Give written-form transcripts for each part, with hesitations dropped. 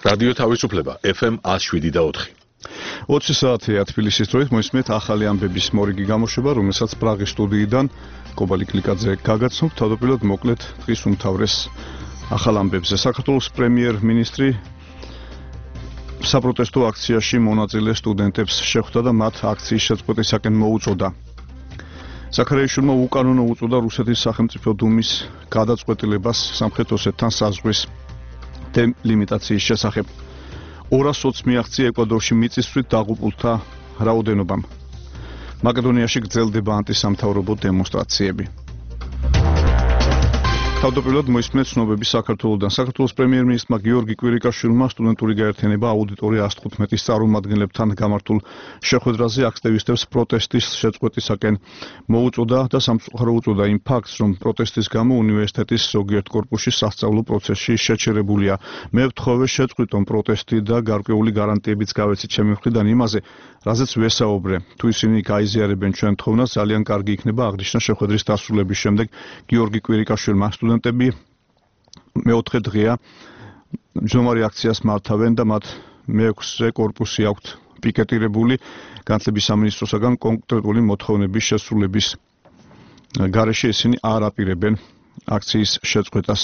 რადიო თავისუფლება FM 107.4. 20 საათია თბილისის დროით მოისმენთ ახალი ამბების მორიგი გამოშვება, რომელსაც პრაღის სტუდიიდან კობალი კლიკაძე გაგაცნობთ. თავდაპირველად მოკლედ დღის უმთავრეს ახალ ამბებზე. საქართველოს პრემიერ-მინისტრი საპროტესტო აქციაში მონაწილე სტუდენტებს შეხვდა და მათ აქციის შეწყვეტისაკენ მოუწოდა. ზაქარიაშვილმა უკანონო უწოდა რუსეთის სახელმწიფო დუმის გადაწყვეტილებას სამხრეთ ოსეთთან საზღვრის დელიმიტაციის შესახებ. 220 მიაღწია ეკვადორში მიწისძვრით დაღუპულთა რაოდენობამ. მაკედონიაში გრძელდება ანტისამთავრობო დემონსტრაციები. თავდაპირველად მოისმენთ ცნობები საქართველოდან. საქართველოს პრემიერ-მინისტრმა გიორგი კვირიკაშვილმა სტუდენტური გაერთიანება აუდიტორი 115-ის წარმომადგენლებთან გამართულ შეხვედრაზე აქტივისტებს პროტესტის შეწყვეტისაკენ მოუწოდა და სამწუხარო უწოდა იმ ფაქტს, რომ პროტესტის გამო უნივერსიტეტის ზოგიერთ კორპუსში სასწავლო პროცესში შეჩერებულია. მე ვთხოვე შეწყვიტონ პროტესტი და გარკვეული გარანტიებიც გავეცით ჩემი მხრიდან იმაზე, რაზეც ვესაუბრე. თუ ისინი გაიზიარებენ ჩვენ თხოვნას, ძალიან კარგი იქნება, აღნიშნა შეხვედრის დასრულების შემდეგ გიორგი კვირიკაშვილმა. სტუდენტები მეოთხე დღეა მჯდომარე აქციას მართავენ და მათ მე-6-ზე კორპუსი აქვთ პიკეტირებული განათლების სამინისტროსაგან კონკრეტული მოთხოვნების შესრულების გარეშე ისინი არ აპირებენ აქციის შეწყვეტას.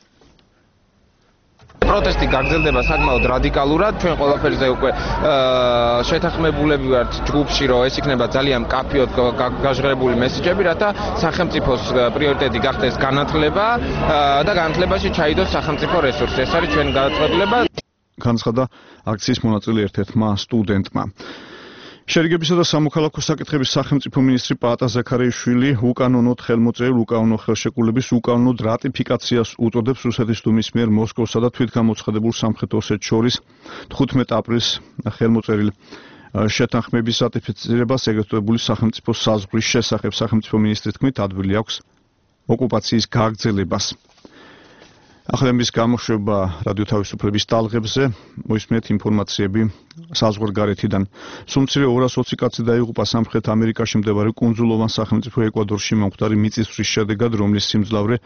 პროტესტი გაგრძელდება საკმაოდ რადიკალურად. ჩვენ ყველაფერზე უკვე შეთანხმებულები ვართ ჯგუფში, რომ ეს იქნება ძალიან მკაფიოდ გაჟღერებული მესიჯები, რათა სახელმწიფოს პრიორიტეტი გახდეს განათლება და განათლებაში ჩაიდოს სახელმწიფო რესურსი. ეს არის ჩვენი გადაწყვეტილება. განცხადა აქციის მონაწილე ერთ-ერთმა სტუდენტმა. შერიგებისა და სამოქალაქო საკითხების სახელმწიფო მინისტრი პაატა ზაქარიაშვილი უკანონოდ ხელმოწერილ უკანონო ხელშეკრულების უკანონოდ რატიფიკაციას უწოდებს რუსეთის დუმის მიერ მოსკოვსა და თვითგამოცხადებულ სამხრეთ ოსეთს შორის 15 აპრილს ხელმოწერილ შეთანხმების რატიფიცირებას ეგრეთ წოდებული სახელმწიფო საზღვრის შესახებ. სახელმწიფო მინისტრის თქმით, ადვილი აქვს ოკუპაციის გაგრძელებას. ახალების გამოშვება რადიო თავისუფლების ტალღებზე მოისმენთ ინფორმაციები საზღვარგარეთიდან. სულ მცირე 220 კაცი დაიღუპა სამხრეთ ამერიკაში მდებარე კუნძულოვან სახელმწიფო ეკვადორში მომხდარი მიწისძვრის შედეგად, რომლის სიმძლავრე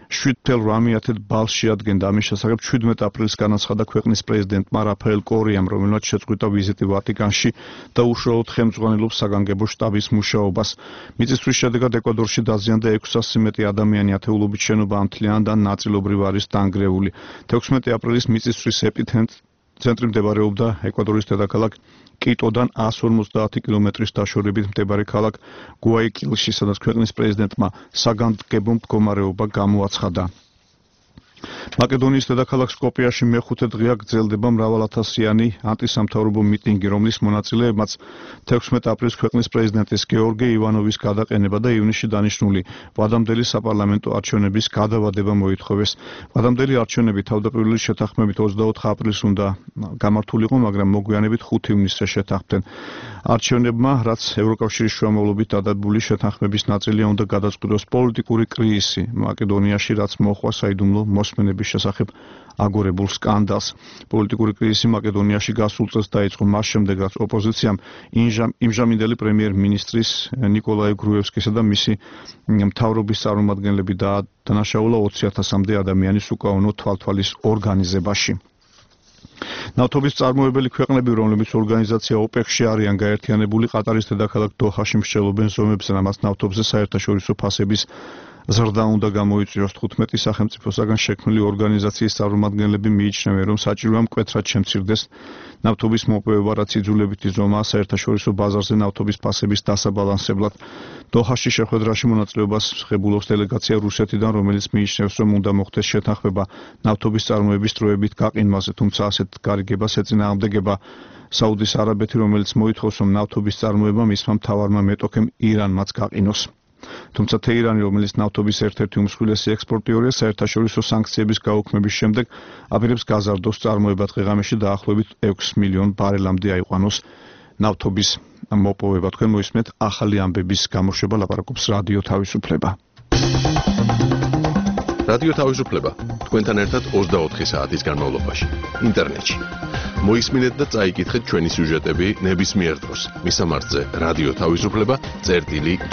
7.8 ბალს შეადგენდა. ამის შესახებ 17 აპრილს განაცხადა ქვეყნის პრეზიდენტმა რაფაელ კორიამ, რომელმაც შეწყვიტა ვიზიტი ვატიკანში და უშუალოდ ხელმძღვანელობს საგანგებო შტაბის მუშაობას. მიწისძვრის შედეგად ეკვადორში დაზიანდა 600-ზე მეტი ადამიანი, ათეულობით შენობა ამთლიანი და ნაწილობრივ არის დანგრეული. 16 აპრილის მიწისძვრის ეპიცენტრი მდებარეობდა ეკვადორის დედაქალაქ კიტოდან 150 კილომეტრის დაშორებით მდებარე ქალაქ გუაიაკილში, სადაც ქვეყნის პრეზიდენტმა საგანგებო მდგომარეობა გამოაცხადა. მაკედონიის დედაქალაქ სკოპიაში მე-5 დღეა გრძელდება მრავალათასიანი ანტისამთავრობო მიტინგი, რომლის მონაწილეებმაც 16 აპრილს ქვეყნის პრეზიდენტის გეორგი ივანოვის გადაყენება და ივნისში დანიშნული ვადამდელი საპარლამენტო არჩევნების გადავადება მოითხოვეს. ვადამდელი არჩევნები თავდაპირველი შეთანხმებით 24 აპრილს უნდა გამართულიყო, მაგრამ მოგვიანებით 5 ივნისზე შეთანხმდნენ. არჩევნებმა, რაც ევროკავშირის შუამავლობით დადებული შეთანხმების ნაწილია, უნდა გადაწყვიტოს პოლიტიკური კრიზისი მაკედონიაში, რაც მოჰყვა საიდუმლო მოსმენების შესახებ აგორებულ სკანდალს. პოლიტიკური კრიზისი მაკედონიაში გასულ წელს დაიწყო მას შემდეგ, რაც ოპოზიციამ იმჟამინდელი პრემიერ-მინისტრის ნიკოლაი გრუევსკისა და მისი მთავრობის წარმომადგენლები დანაშაულა 20,000-მდე ადამიანის უკანონო თვალთვალის ორგანიზებაში. ნავთობის წარმოებელი ქვეყნები, რომლებიც ორგანიზაცია ოპექში არიან გაერთიანებული, ყატარის დედაქალაქ დოჰაში მსჯელობენ ზომებს, რამაც ნავთობზე საერთაშორისო ფასების ზრდა უნდა გამოიწვიოს. 15 სახელმწიფოსაგან შექმნილი ორგანიზაციის წარმომადგენლები მიიჩნევენ, რომ საჭიროა მკვეთრად შემცირდეს ნავთობის მოპოვება, რაც იძულებითი ზომაა საერთაშორისო ბაზარზე ნავთობის ფასების დასაბალანსებლად. დოჰაში შეხვედრაში მონაწილეობას ღებულობს დელეგაცია რუსეთიდან, რომელიც მიიჩნევს, რომ უნდა მოხდეს შეთანხმება ნავთობის წარმოების დროებით გაყინვაზე, თუმცა ასეთ გარიგებას ეწინააღმდეგება საუდის არაბეთი, რომელიც მოითხოვს, რომ ნავთობის წარმოება მისმა მთავარმა მეტოქემ ირანმაც გაყინოს. თუმცა თეირანი, რომელიც ნავთობის ერთ-ერთი უმსხვილესი ექსპორტიორია, საერთაშორისო სანქციების გაუქმების შემდეგ აპირებს გაზარდოს წარმოება დღე-ღამეში დაახლოებით 6 მილიონ ბარელამდე აიყვანოს ნავთობის მოპოვება. თქვენ მოისმენთ ახალი ამბების გამოშვება, ლაპარაკობს რადიო თავისუფლება. რადიო თავისუფლება თქვენთან ერთად 24 საათის განმავლობაში ინტერნეტში. მოისმინეთ და წაიკითხეთ ჩვენი სიუჟეტები ნებისმიერ დროს. მისამართზე რადიო თავისუფლება.g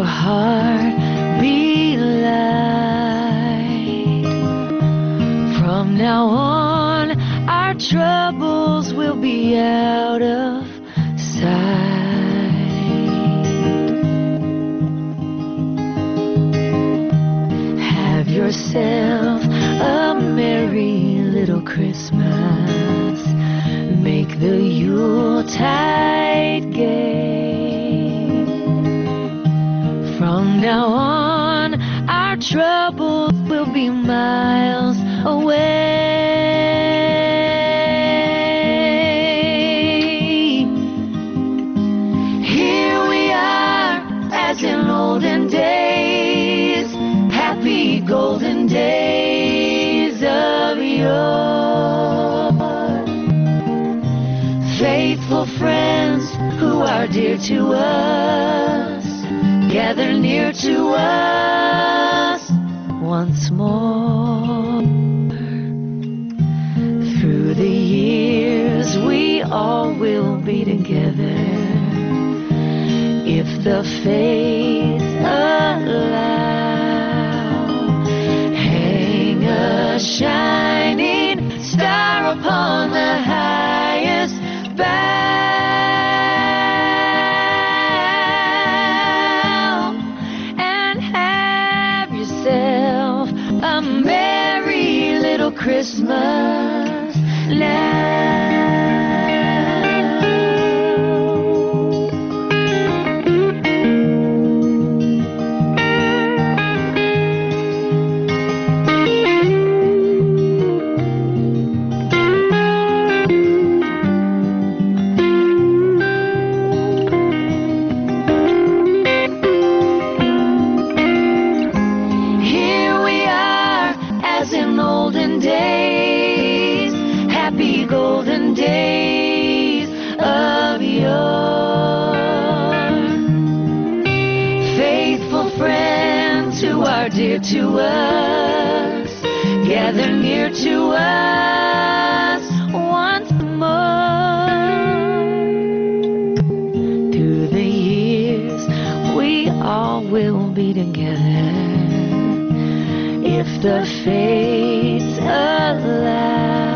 your heart be light. From now on, our troubles will be out of sight. Have yourself a merry little Christmas. Make the Yuletide gay. From now on, our troubles will be miles away. Here we are, as in olden days, happy golden days of yore. Faithful friends who are dear to us, gather near to us once more. Through the years we all will be together, if the fates allow. Hang a shining star upon the highest bough, and have yourself a merry little Christmas now. Golden days of yore. Faithful friends who are dear to us, gather near to us once more. Through the years we all will be together, if the fates allow.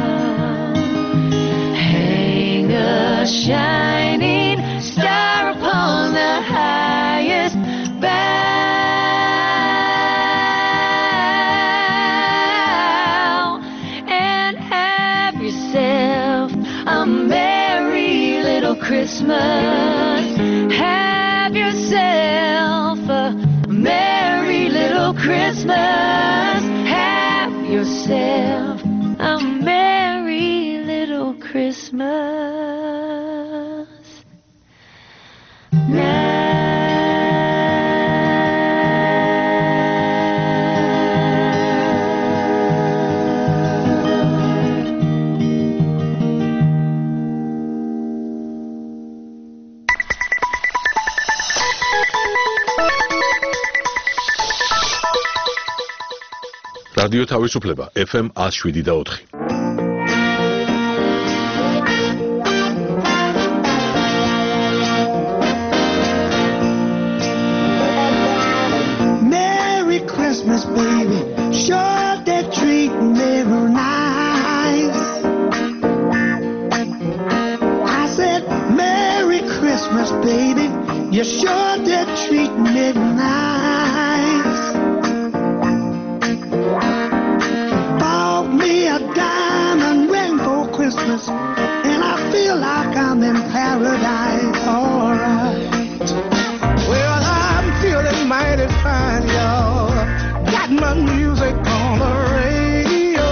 A shining star upon the highest bough, and have yourself a merry little Christmas. Have yourself a merry little Christmas. Have yourself a merry little Christmas. რადიო თავისუფლება FM 107.4. Merry Christmas, baby. Sure they're treating me real nice. I said, Merry Christmas, baby. You sure they're treating me real nice. Bought me a diamond ring for Christmas, and I feel like I'm in paradise. All right. Well, I'm feeling mighty fine, y'all. Got my music on the radio.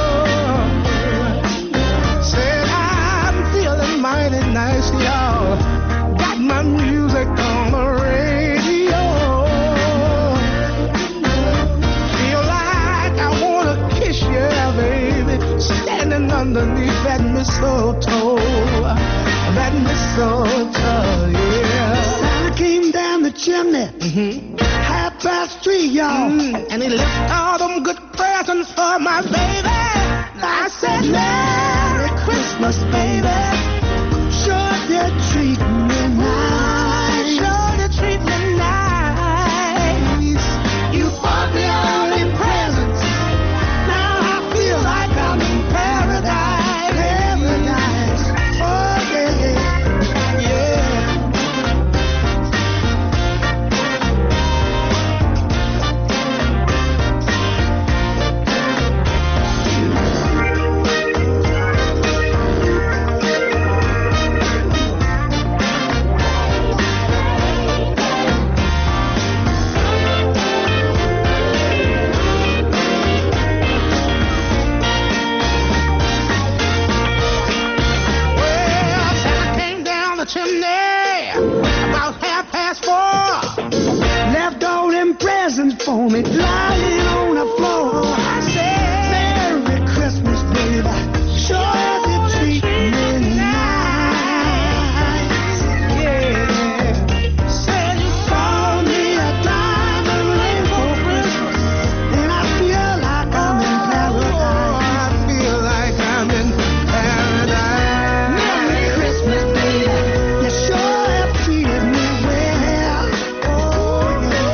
Said I'm feeling mighty nice, y'all. Got my music on the radio. Feel like I wanna kiss you, baby, standing underneath that mistletoe. That mistletoe, yeah. Santa came down the chimney, 3:30, y'all. And he left all them good presents for my baby. I said, Merry Christmas, baby. Sure they're treating me nice. Sure they're treating me nice. for me, lying on the floor. I said, Merry Christmas, baby. Sure you treat me nice. Yeah. Said you bought me a diamond ring for Christmas, and I feel like I'm in paradise. I feel like I'm in paradise. Merry Christmas, baby. You sure have treated me well. Oh,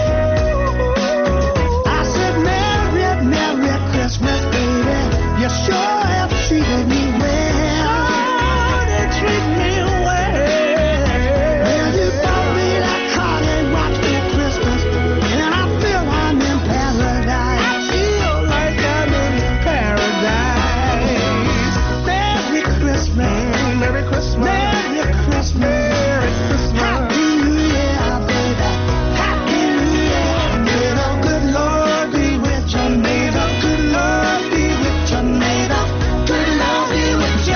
yeah. I said, Merry, Merry Christmas, baby. You sure have treated me well. Oh, they treat me well. Well, you bought me that car and watch me Christmas, and I feel I'm in paradise. I feel like I'm in paradise. Merry Christmas. Merry Christmas. Merry Christmas. Merry Christmas. Happy New Year, baby. Happy New Year. May the good Lord be with you. May the good Lord be with you. May the good Lord be with you.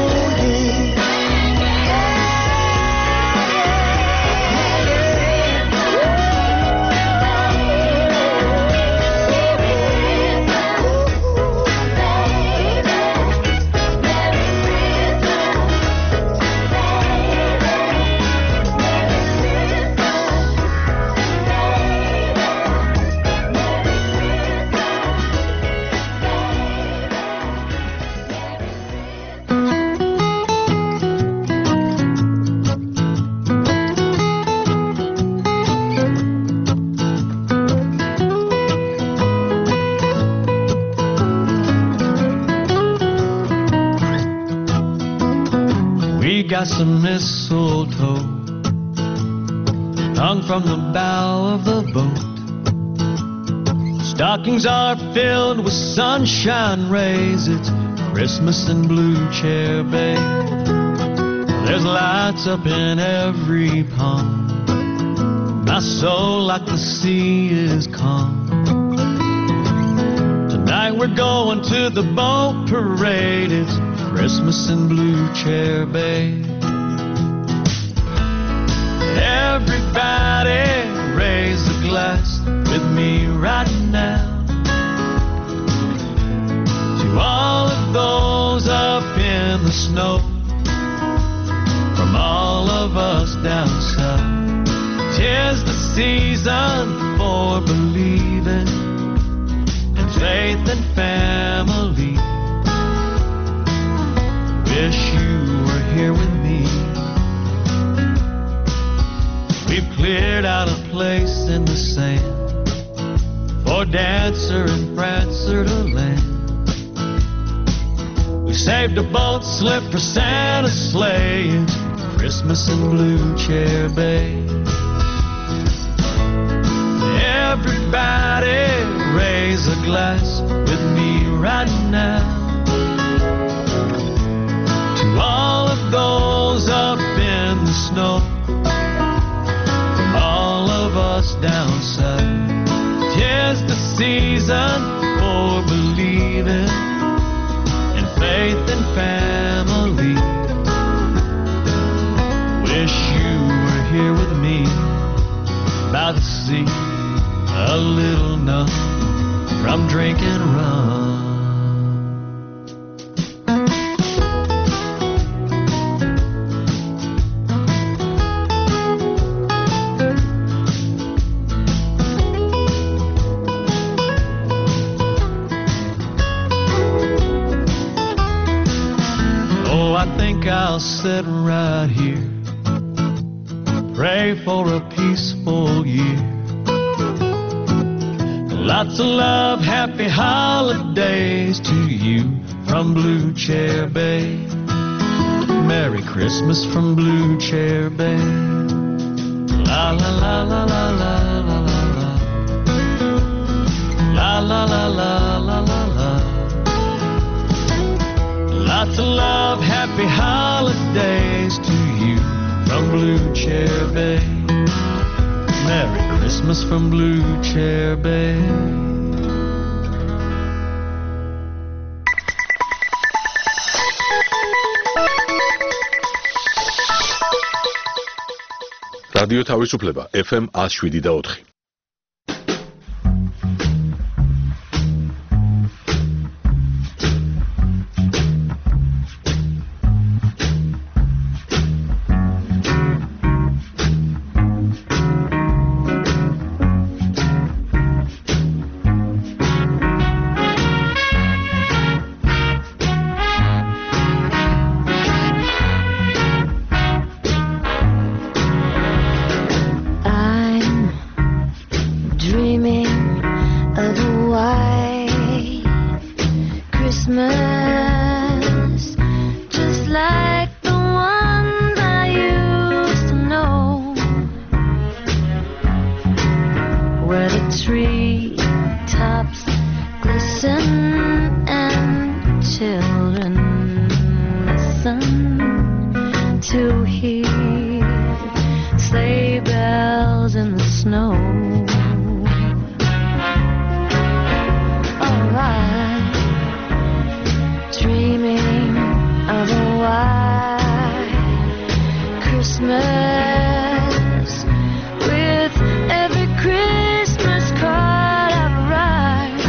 We got some mistletoe hung from the bow of the boat. Stockings are filled with sunshine rays. It's Christmas in Blue Chair Bay. There's lights up in every palm. My soul like the sea is calm. Tonight we're going to the boat parade. It's Christmas in Blue Chair Bay. Everybody raise a glass with me right now to all of those up in the snow, from all of us down south. 'Tis the season for believing in faith and family. Wish you were here with me. We've cleared out a place in the sand for Dancer and Prancer to land. We saved a boat slip for Santa's sleigh. It's Christmas in Blue Chair Bay. Everybody raise a glass with me right now to all of those up in the snow, from all of us down south. 'Tis the season for believing in faith and family. Wish you were here with me by the sea, a little numb from drinking rum. I'll sit right here, pray for a peaceful year. Lots of love, happy holidays to you from Blue Chair Bay. Merry Christmas from Blue Chair Bay. La la la la la la la la la. La la la la la la la. Lots of love, happy holidays to you from Blue Chair Bay. Merry Christmas from Blue Chair Bay. რადიო თავისუფლება FM 107.4. dreaming of a white Christmas, just like the ones I used to know, where the tree tops glisten and children listen to hear sleigh bells in the snow. Oh, I'm dreaming of a white Christmas, with every Christmas card I write.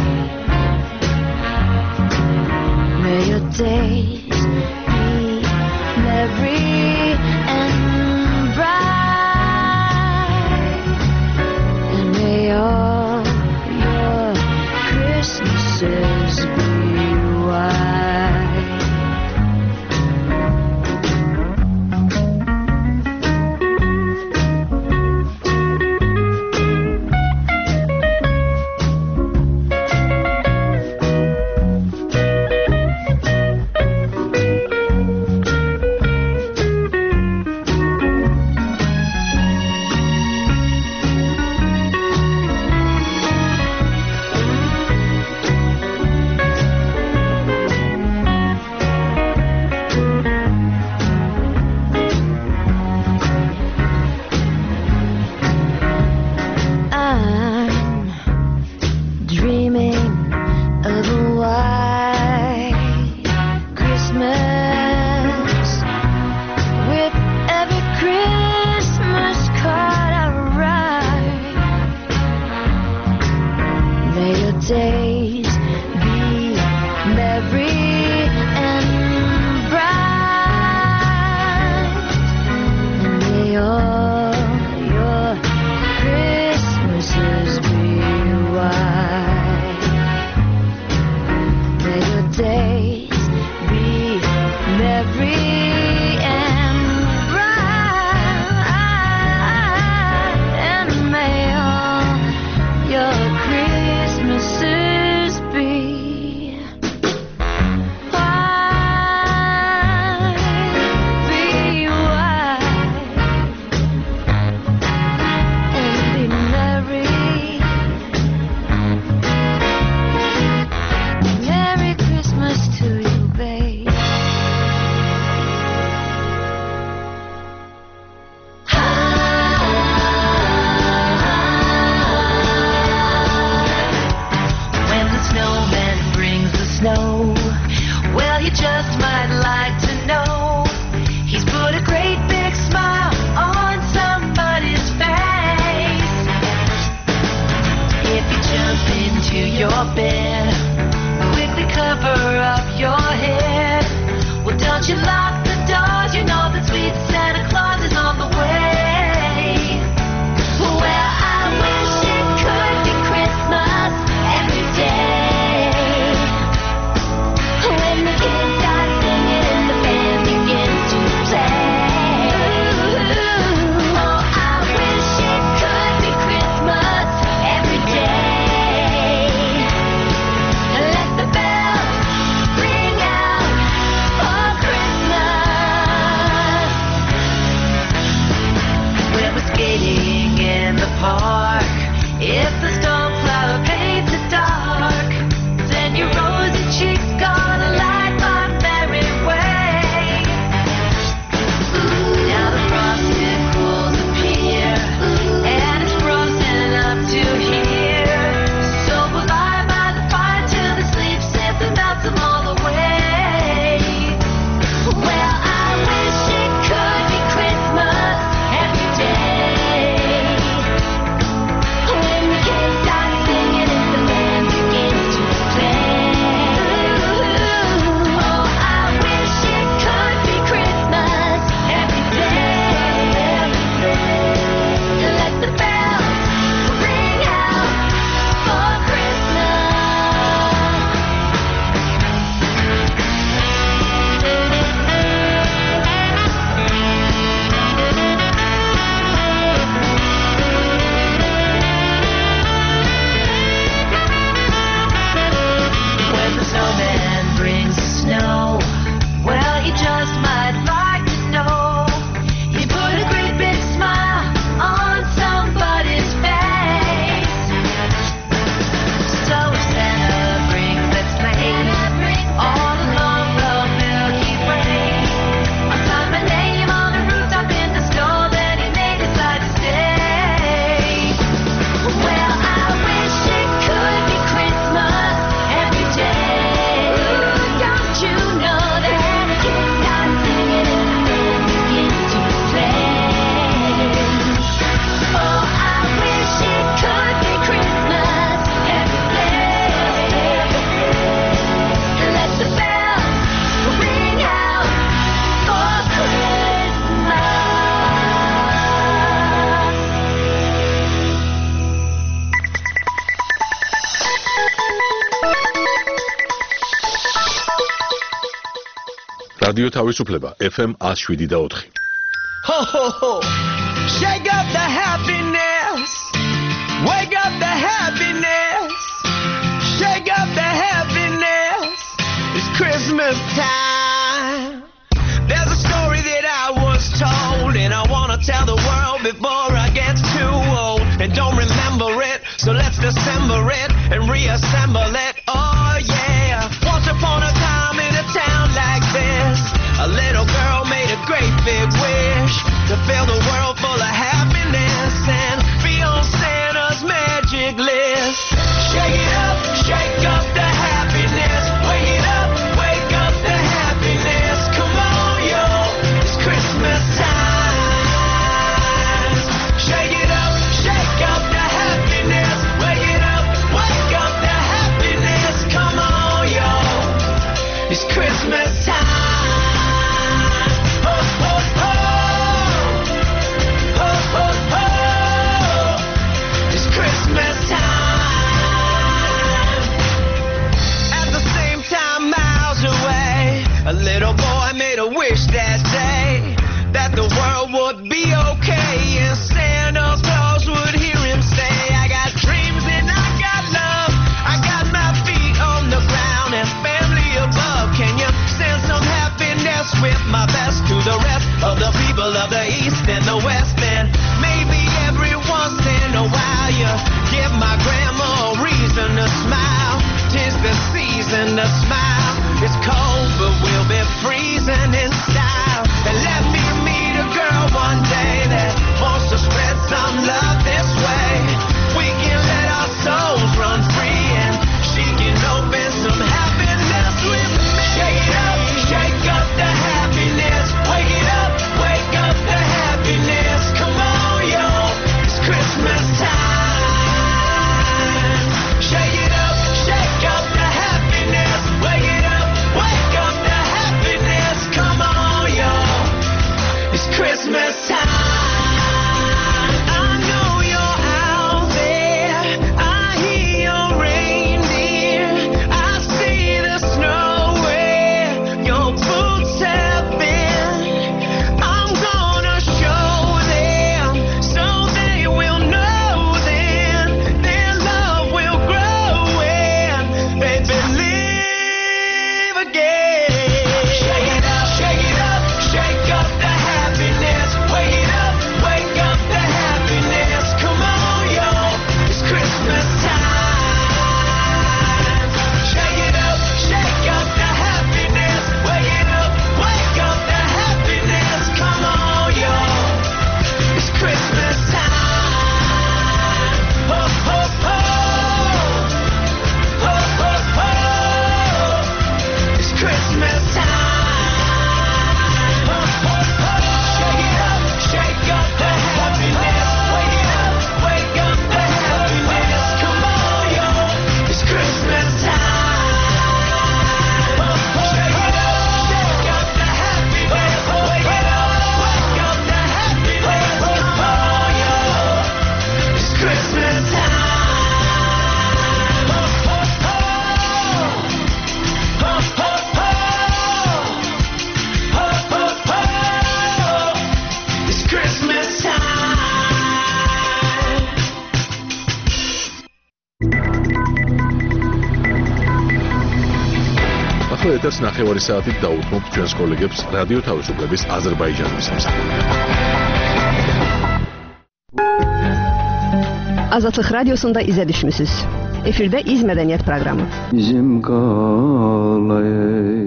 May your days be merry and bright, and may all your Christmases be white. რადიო თავისუფლება FM 107.4. Ho, ho, ho. Shake up the happiness. Wake up the happiness. Shake up the happiness. It's Christmas time. There's a story that I was told, and I want to tell the world before I get too old. And don't remember it, so let's dissemble it and reassemble it. Oh yeah. Once upon a time in a town like this, a little girl made a great big wish to fill the world full of happiness and be on Santa's magic list. Shake up the happiness. Wake up the happiness. Come on, yo, it's Christmas time. Shake up the happiness. Wake up the happiness. Come on, yo, it's Christmas time. A little boy made a wish that day that the world would be okay and Santa Claus would hear him say, I got dreams and I got love, I got my feet on the ground and family above. Can you send some happiness with my best to the rest of the people of the East and the West? And maybe every once in a while you give my grandma a reason to smile. 'Tis the season to smile. It's cold, but we'll be freezing in style. And let me meet a girl one day that wants to spread some love this way. We can let our souls run free and she can open some happiness with me. Shake up the happiness. Wake up the happiness. Come on, yo, it's Christmas time. Shake up the happiness. Wake up the happiness, come on, yo, it's Christmas time. I know you're out there, I hear your reindeer, I see the snow where your boots have been. I'm gonna show them so they will know then their love will grow and they believe again. Shake up the happiness. Wake up the happiness. Come on, yo, it's Christmas time. Shake up the happiness. Wake up the happiness. Come on, yo, it's Christmas time. Ho, ho, ho. Ho, ho, ho. It's Christmas time. Shake up the happiness. Wake up the happiness. Come on, yo, it's Christmas time. Shake up the happiness. Wake up the happiness. Come on, yo, it's Christmas time. Ho, ho, ho. Ho, ho, ho. Ho, ho, ho. It's Christmas time. ახლა ეთერს 9 საათით დაუთმობთ ჩვენს კოლეგებს რადიო თავისუფლების აზერბაიჯანის სამსახურიდან. Azadlıq Radyosu'nda izə düşmüsüz. Efirdə İz Mədəniyyət proqramı. Bizim qalay.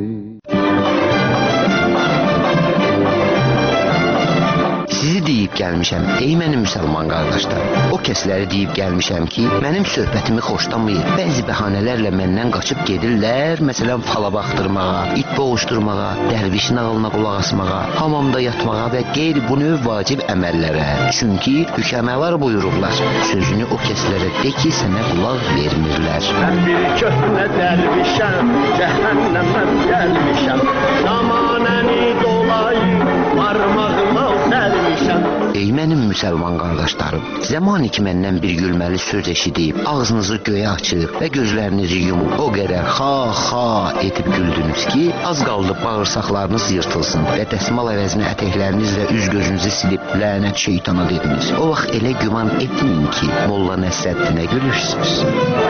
Sizi deyib gəlmişəm, ey mənim müsəlman qardaşlar. O kəsləri deyib gəlmişəm ki, mənim söhbətimi xoşlamayır. Bəzi bəhanələrlə məndən qaçıb gedirlər, məsələn, fala baxdırmağa, it boğuşdurmağa, dərvişin ağılına qulaq asmağa, hamamda yatmağa və qeyri bu növ vacib əməllərə. Çünki hükəmələr buyururlar, sözünü o kəslərə de ki, sənə qulaq vermirlər. Mən bir köhnə dərvişəm, cəhənnəmdən gəlmişəm, zamanəni dolayı, parmağıma sərmişəm. Ey mənim müsəlman qardaşlarım, zamanı ki məndən bir gülməli söz eşidib, ağzınızı göyə açıb və gözlərinizi yumub o qədər ha edib güldünüz ki, az qaldı bağırsaqlarınız yırtılsın və dəsmal əvəzinə ətəklərinizlə üz gözünüzü silib lənət şeytana dediniz. O vaxt elə güman etməyin ki, Molla Nəsrəddinə gülürsünüz.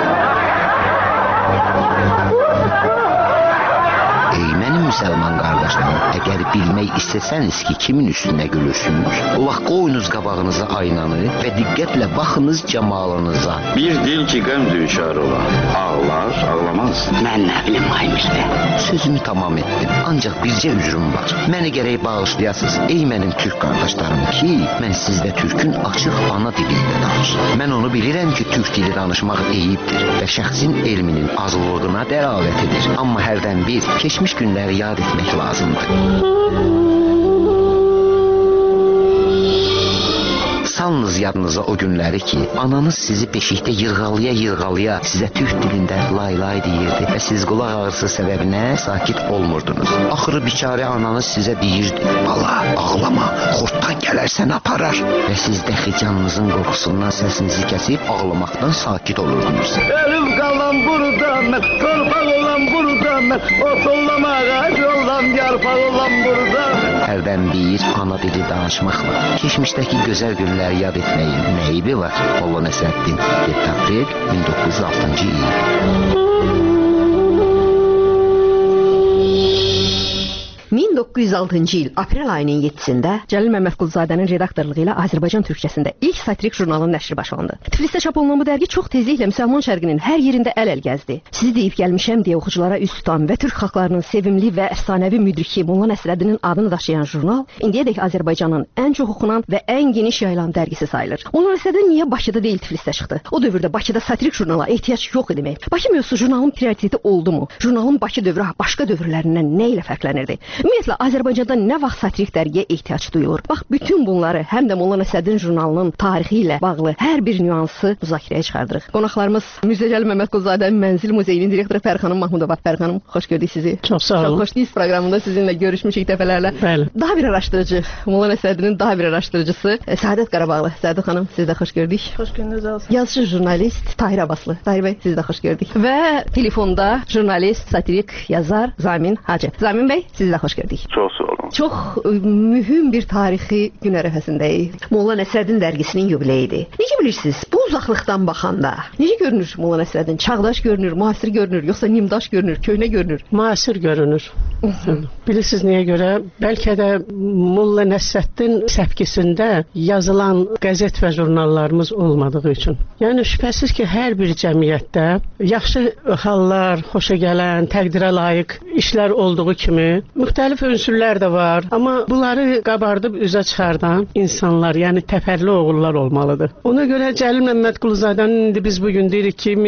Ey mənim müsəlman qardaşlarım, əgər bilmək istəsəniz ki, kimin üstünə gülürsünüz, o vaxt qoyunuz qabağınıza aynanı və diqqətlə baxınız camalınıza. Bir dil ki qəm düşər ola, ağlar, ağlamaz. Mən nə bilim Aymirdə, sözümü tamam etdim, ancaq bircə üzrüm var. Məni gərək bağışlayasınız, ey mənim türk qardaşlarım ki, mən sizdə türkün açıq ana dilində danışım. Mən onu bilirəm ki, türk dili danışmaq eyibdir və şəxsin elminin azlığına dəlalət edir. Amma hərdən bir keçmiş günləri yad etmək lazımdır. Salınız yadınıza o günləri ki, ananız sizi beşikdə yırğalaya sizə türk dilində lay deyirdi və siz qulaq ağrısı səbəbinə sakit olmurdunuz. Axırı biçarə ananız sizə deyirdi, bala, ağlama, xortdan gələrsən aparar və siz dəxi canınızın qorxusundan səsinizi kəsib ağlamaqdan sakit olurdunuz. Ölüm qalan burada mən, torpaq olan burada mən, ot olam ağac olam, yarpaq olan burada mən. Hərdən bir ana dili danışmaqla keçmişdəki gözəl günlər yad etməyin nə eybi var? Molla Nəsrəddin, 7 aprel 1906-cı il. 1906-cı il aprel ayının 7-sində Cəlil Məmmədquluzadənin redaktorluğu ilə Azərbaycan türkçəsində ilk satirik jurnalın nəşri başlandı. Tiflisdə çap olunan bu dərgi çox tezliklə müsəlman şərqinin hər yerində əl gəzdi. Sizi deyib gəlmişəm deyə oxuculara üz tutan və türk xalqlarının sevimli və əfsanəvi müdriki Molla Nəsrəddinin adını daşıyan jurnal indiyədək Azərbaycanın ən çox oxunan və ən geniş yayılan dərgisi sayılır. Molla Nəsrəddin niyə Bakıda deyil Tiflisdə çıxdı? O dövrdə Bakıda satirik jurnala ehtiyac yox idi. Bakı mövzusu jurnalın prioriteti oldumu? Jurnalın Bakı dövrü başqa dövrlərindən nə ilə fərqlənirdi? Ümumiyyətlə Azərbaycanda nə vaxt satirik dərgiyə ehtiyac duyulur? Bax, bütün bunları həm də Molla Nəsrəddin jurnalının tarixi ilə bağlı hər bir nüansı müzakirəyə çıxardırıq. Qonaqlarımız Mirzə Cəlil Məmmədquluzadənin Mənzil Muzeyinin direktoru Fərxanım Mahmudova. Fərxanım, xoş gördük sizi. Çox sağ olun. Çox xoşdayız proqramında sizinlə görüşmüşük dəfələrlə. Bəli. Daha bir araşdırıcı, Molla Nəsrəddinin daha bir araşdırıcısı Səadət Qarabağlı. Səadət xanım, sizi də xoş gördük. Xoş gördünüz. Yazıcı jurnalist Tahir Abbaslı. Tahir bəy, sizi də xoş gördük. Və telefonda jurnalist, satirik, yazar Zamin Hacı. Zamin bəy, sizi də xoş gördük. Çox sağ olun. Çox mühüm bir tarixi gün ərəfəsindəyik. Molla Nəsrəddin dərgisinin yubileyidir. Necə bilirsiniz, bu uzaqlıqdan baxanda necə görünür Molla Nəsrəddin? Çağdaş görünür, müasir görünür, yoxsa nimdaş görünür, köhnə görünür? Müasir görünür. Bilirsiniz niyə görə? Bəlkə də Molla Nəsrəddin səpkisində yazılan qəzet və jurnallarımız olmadığı üçün. Yəni şübhəsiz ki, hər bir cəmiyyətdə yaxşı hallar, xoşa gələn, təqdirə layiq işlər olduğu kimi müxtəlif ünsürlər də var. Amma bunları qabardıb üzə çıxardan insanlar, yəni təfərli oğullar olmalıdır. Ona görə Cəlil Məmmədquluzadənin indi biz bugün deyirik ki,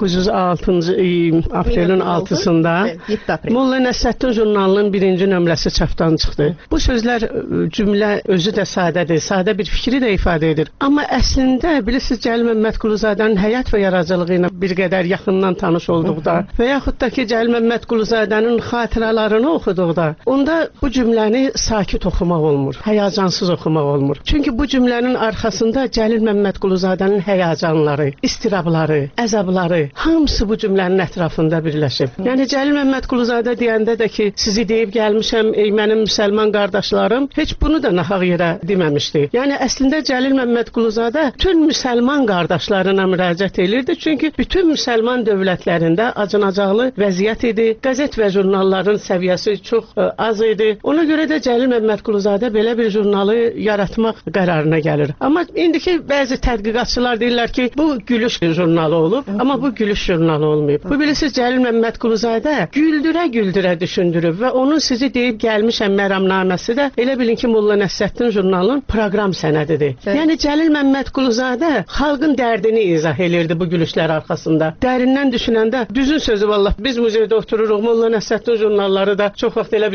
1906-cı aprelin 6-sında Molla Nəsrəddin jurnalının birinci nömrəsi çapdan çıxdı. Bu sözlər cümlə özü də sadədir, sadə bir fikri də ifadə edir. Amma əslində bilirsiniz Cəlil Məmmədquluzadənin həyat və yaradıcılığı ilə bir qədər yaxından tanış olduqda və yaxud da ki Cəlil Məmmədquluzadənin xatirələrini oxuduqda onda bu cümləni sakit oxumaq olmur, həyəcansız oxumaq olmur. Çünki bu cümlənin arxasında Cəlil Məmmədquluzadənin həyəcanları, istirabları, əzabları hamısı bu cümlənin ətrafında birləşib. Yəni Cəlil Məmmədquluzadə deyəndə də ki, sizi deyib gəlmişəm ey mənim müsəlman qardaşlarım, heç bunu da nahaq yerə deməmişdi. Yəni əslində Cəlil Məmmədquluzadə bütün müsəlman qardaşlarına müraciət edirdi. Çünki bütün müsəlman dövlətlərində acınacaqlı vəziyyət idi. Qəzet və jurnalların səviyyəsi çox az idi. Ona görə də Cəlil Məmmədquluzadə belə bir jurnalı yaratmaq qərarına gəlir. Amma indiki bəzi tədqiqatçılar deyirlər ki, bu gülüş jurnalı olub, amma bu gülüş jurnalı olmayıb. Bu bilirsiniz Cəlil Məmmədquluzadə güldürə-güldürə düşündürüb və onun sizi deyib gəlmişəm məramnaməsi də elə bilin ki, Molla Nəsrəddin jurnalının proqram sənədidir. Yəni Cəlil Məmmədquluzadə xalqın dərdini izah elirdi bu gülüşlər arxasında. Dərindən düşünəndə düzün sözü vallah biz muzeydə otururuq, Molla Nəsrəddin jurnalları da çox vaxt elə bizim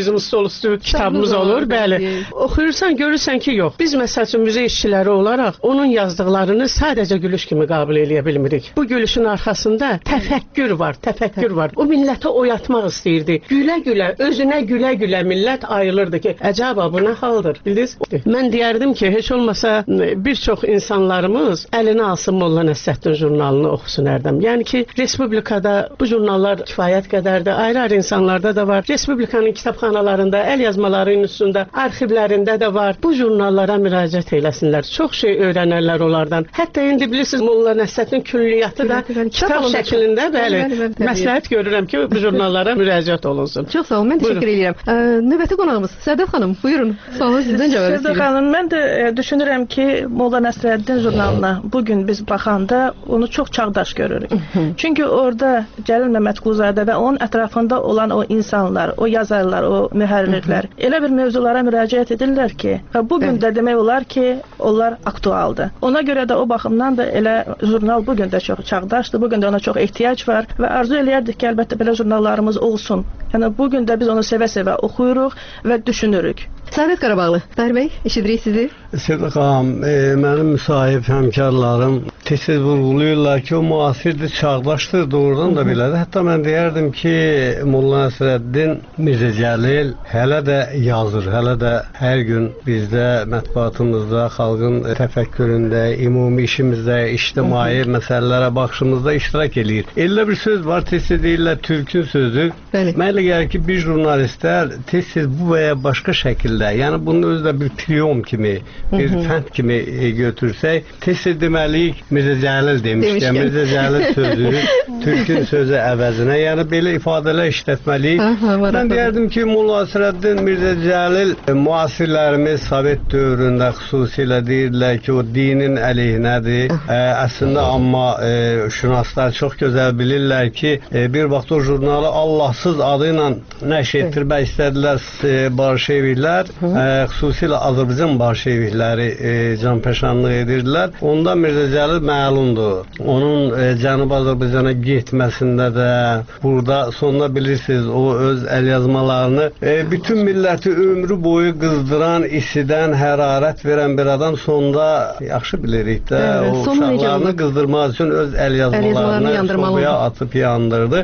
bizim stol üstü kitabımız olur, bəli. Oxuyursan, görürsən ki, yox. Biz məsəl üçün muzey işçiləri olaraq onun yazdıqlarını sadəcə gülüş kimi qəbul edə bilmirik. Bu gülüşün arxasında təfəkkür var, təfəkkür var. O milləti oyatmaq istəyirdi. Gülə-gülə, özünə gülə-gülə millət ayılırdı ki, əcaba bu nə haldır, bildiniz? Mən deyərdim ki, heç olmasa bir çox insanlarımız əlinə alsın Molla Nəsrəddin jurnalını oxusun Ərdəm. Yəni ki, Respublikada bu jurnallar kifayət qədərdir. Ayrı-ayrı insanlarda da var. Respublikanın kitabxanalarında, əl yazmalarının üstündə, arxivlərində də var. Bu jurnallara müraciət eləsinlər. Çox şey öyrənərlər onlardan. Hətta indi bilirsiniz, Molla Nəsrəddin külliyyatı da kitab şəklində, bəli, məsləhət görürəm ki, bu jurnallara müraciət olunsun. Çox sağ olun, mən təşəkkür edirəm. Növbəti qonağımız Sərdar xanım, buyurun. Sualı sizdən cavab istəyirəm. Sərdar xanım, mən də düşünürəm ki, Molla Nəsrəddin jurnalına bugün biz baxanda onu çox çağdaş görürük. Çünki orada Cəlil Məmmədquluzadə və onun ətrafında olan o insanlar, o yazarlar, o mühərrirlər elə bir mövzulara müraciət edirlər ki, və bugün də demək olar ki, onlar aktualdır. Ona görə də o baxımdan da elə jurnal bugün də çox çağdaşdır, bugün də ona çox ehtiyac var və arzu eləyərdik ki, əlbəttə belə jurnallarımız olsun. Yəni bugün də biz onu sevə-sevə oxuyuruq və düşünürük. Səadət Qarabağlı, Tahir bəy, eşidirik sizi. Sərdar xanım, mənim müsahib həmkarlarım tez-tez vurğulayırlar ki, o müasirdir, çağdaşdır, doğrudan da belədir. Hətta mən deyərdim ki, Molla Nəsrəddin Mirzə Cəlil hələ də yazır, hələ də hər gün bizdə mətbuatımızda, xalqın təfəkküründə, ümumi işimizdə, ictimai məsələlərə baxışımızda iştirak eləyir. Elə bir söz var, tez-tez deyirlər, Türkün sözü. Mənə elə gəlir ki, bir jurnalistlər tez-tez bu və ya başqa şəkildə, yəni bunun özü də bir priyom kimi, bir fənd kimi götürsək, tez-tez deməliyik, Mirzə Cəlil demişkən, Mirzə Cəlil sözü, Türkün sözü əvəzinə, yəni belə ifadələr işlətməliyik. Mən deyərdim ki, Molla Nəsrəddin, Mirzə Cəlil müasirlərimiz Sovet dövründə xüsusilə deyirlər ki, o dinin əleyhinədir. Əslində, amma şünaslar çox gözəl bilirlər ki, bir vaxt o jurnalı Allahsız adı ilə nəşr etdirmək istədilər Bolşeviklər, xüsusilə Azərbaycan Bolşevikləri canpəşanlıq edirdilər. Onda Mirzə Cəlil məlumdur. Onun Cənubi Azərbaycana getməsində də, burada sonunda bilirsiniz, o öz əlyazmalarını bütün milləti ömrü boyu qızdıran, isidən, hərarət verən bir adam sonunda yaxşı bilirik də, o uşaqlarını qızdırmaq üçün öz əlyazmalarını sobaya atıb yandırdı.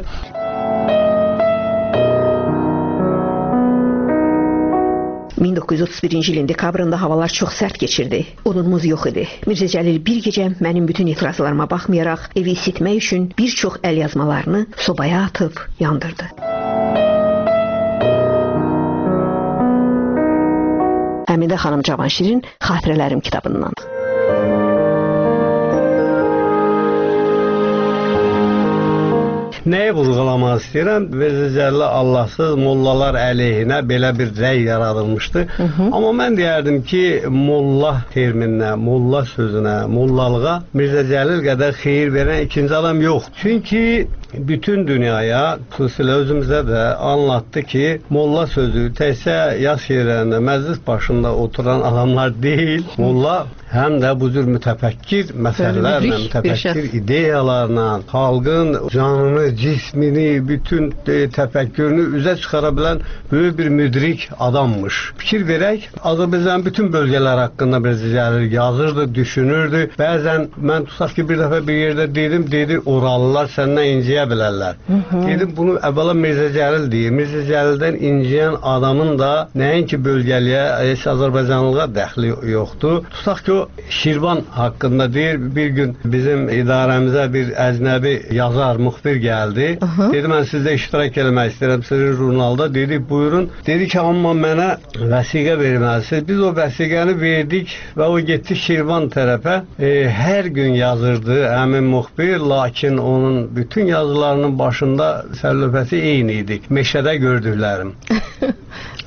...1931-ci ilin dekabrında havalar çox sərt keçirdi. Odunumuz yox idi. Mirzə Cəlil bir gecə mənim bütün etirazlarıma baxmayaraq evi isitmək üçün bir çox əlyazmalarını sobaya atıb yandırdı. Həmidə xanım Cavanşirin Xatirələrim kitabından. Nəyi vurğulamaq istəyirəm? Mirzə Cəlil Allahsız mollalar əleyhinə belə bir rəy yaradılmışdı. Amma mən deyərdim ki, molla termininə, molla sözünə, mollalığa Mirzə Cəlil qədər xeyir verən ikinci adam yox. Çünki bütün dünyaya, xüsusilə özümüzdə də anlattı ki, molla sözü təkcə yas yerlərində, məclis başında oturan adamlar deyil. Molla həm də bu cür mütəfəkkir məsələlərlə, mütəfəkkir ideyalarla, xalqın canını, cismini, bütün təfəkkürünü üzə çıxara bilən böyük bir müdrik adammış. Fikir verək, Azərbaycanın bütün bölgələr haqqında Mirzə Cəlil yazırdı, düşünürdü. Bəzən mən tutaq ki, bir dəfə bir yerdə dedi, oralılar səndən inciyə bilərlər. Dedim, bunu əvvəla Mirzə Cəlil deyir. Mirzə Cəlildən inciyən adamın da nəinki bölgəliyə, heç Azərbaycanlığa dəxli yoxdur. Tutaq ki, o Şirvan haqqında deyir, bir gün bizim idarəmizə bir əcnəbi yazar, müxbir gəldi. Dedi, mən sizdə iştirak eləmək istəyirəm, sizin jurnalda. Dedi, buyurun. Dedi ki, amma mənə vəsiqə verməlisiniz. Biz o vəsiqəni verdik və o getdi Şirvan tərəfə. Hər gün yazırdı həmin müxbir, lakin onun bütün yazılarının başında sərlöfəsi eyni idi. Meşədə gördüklərim.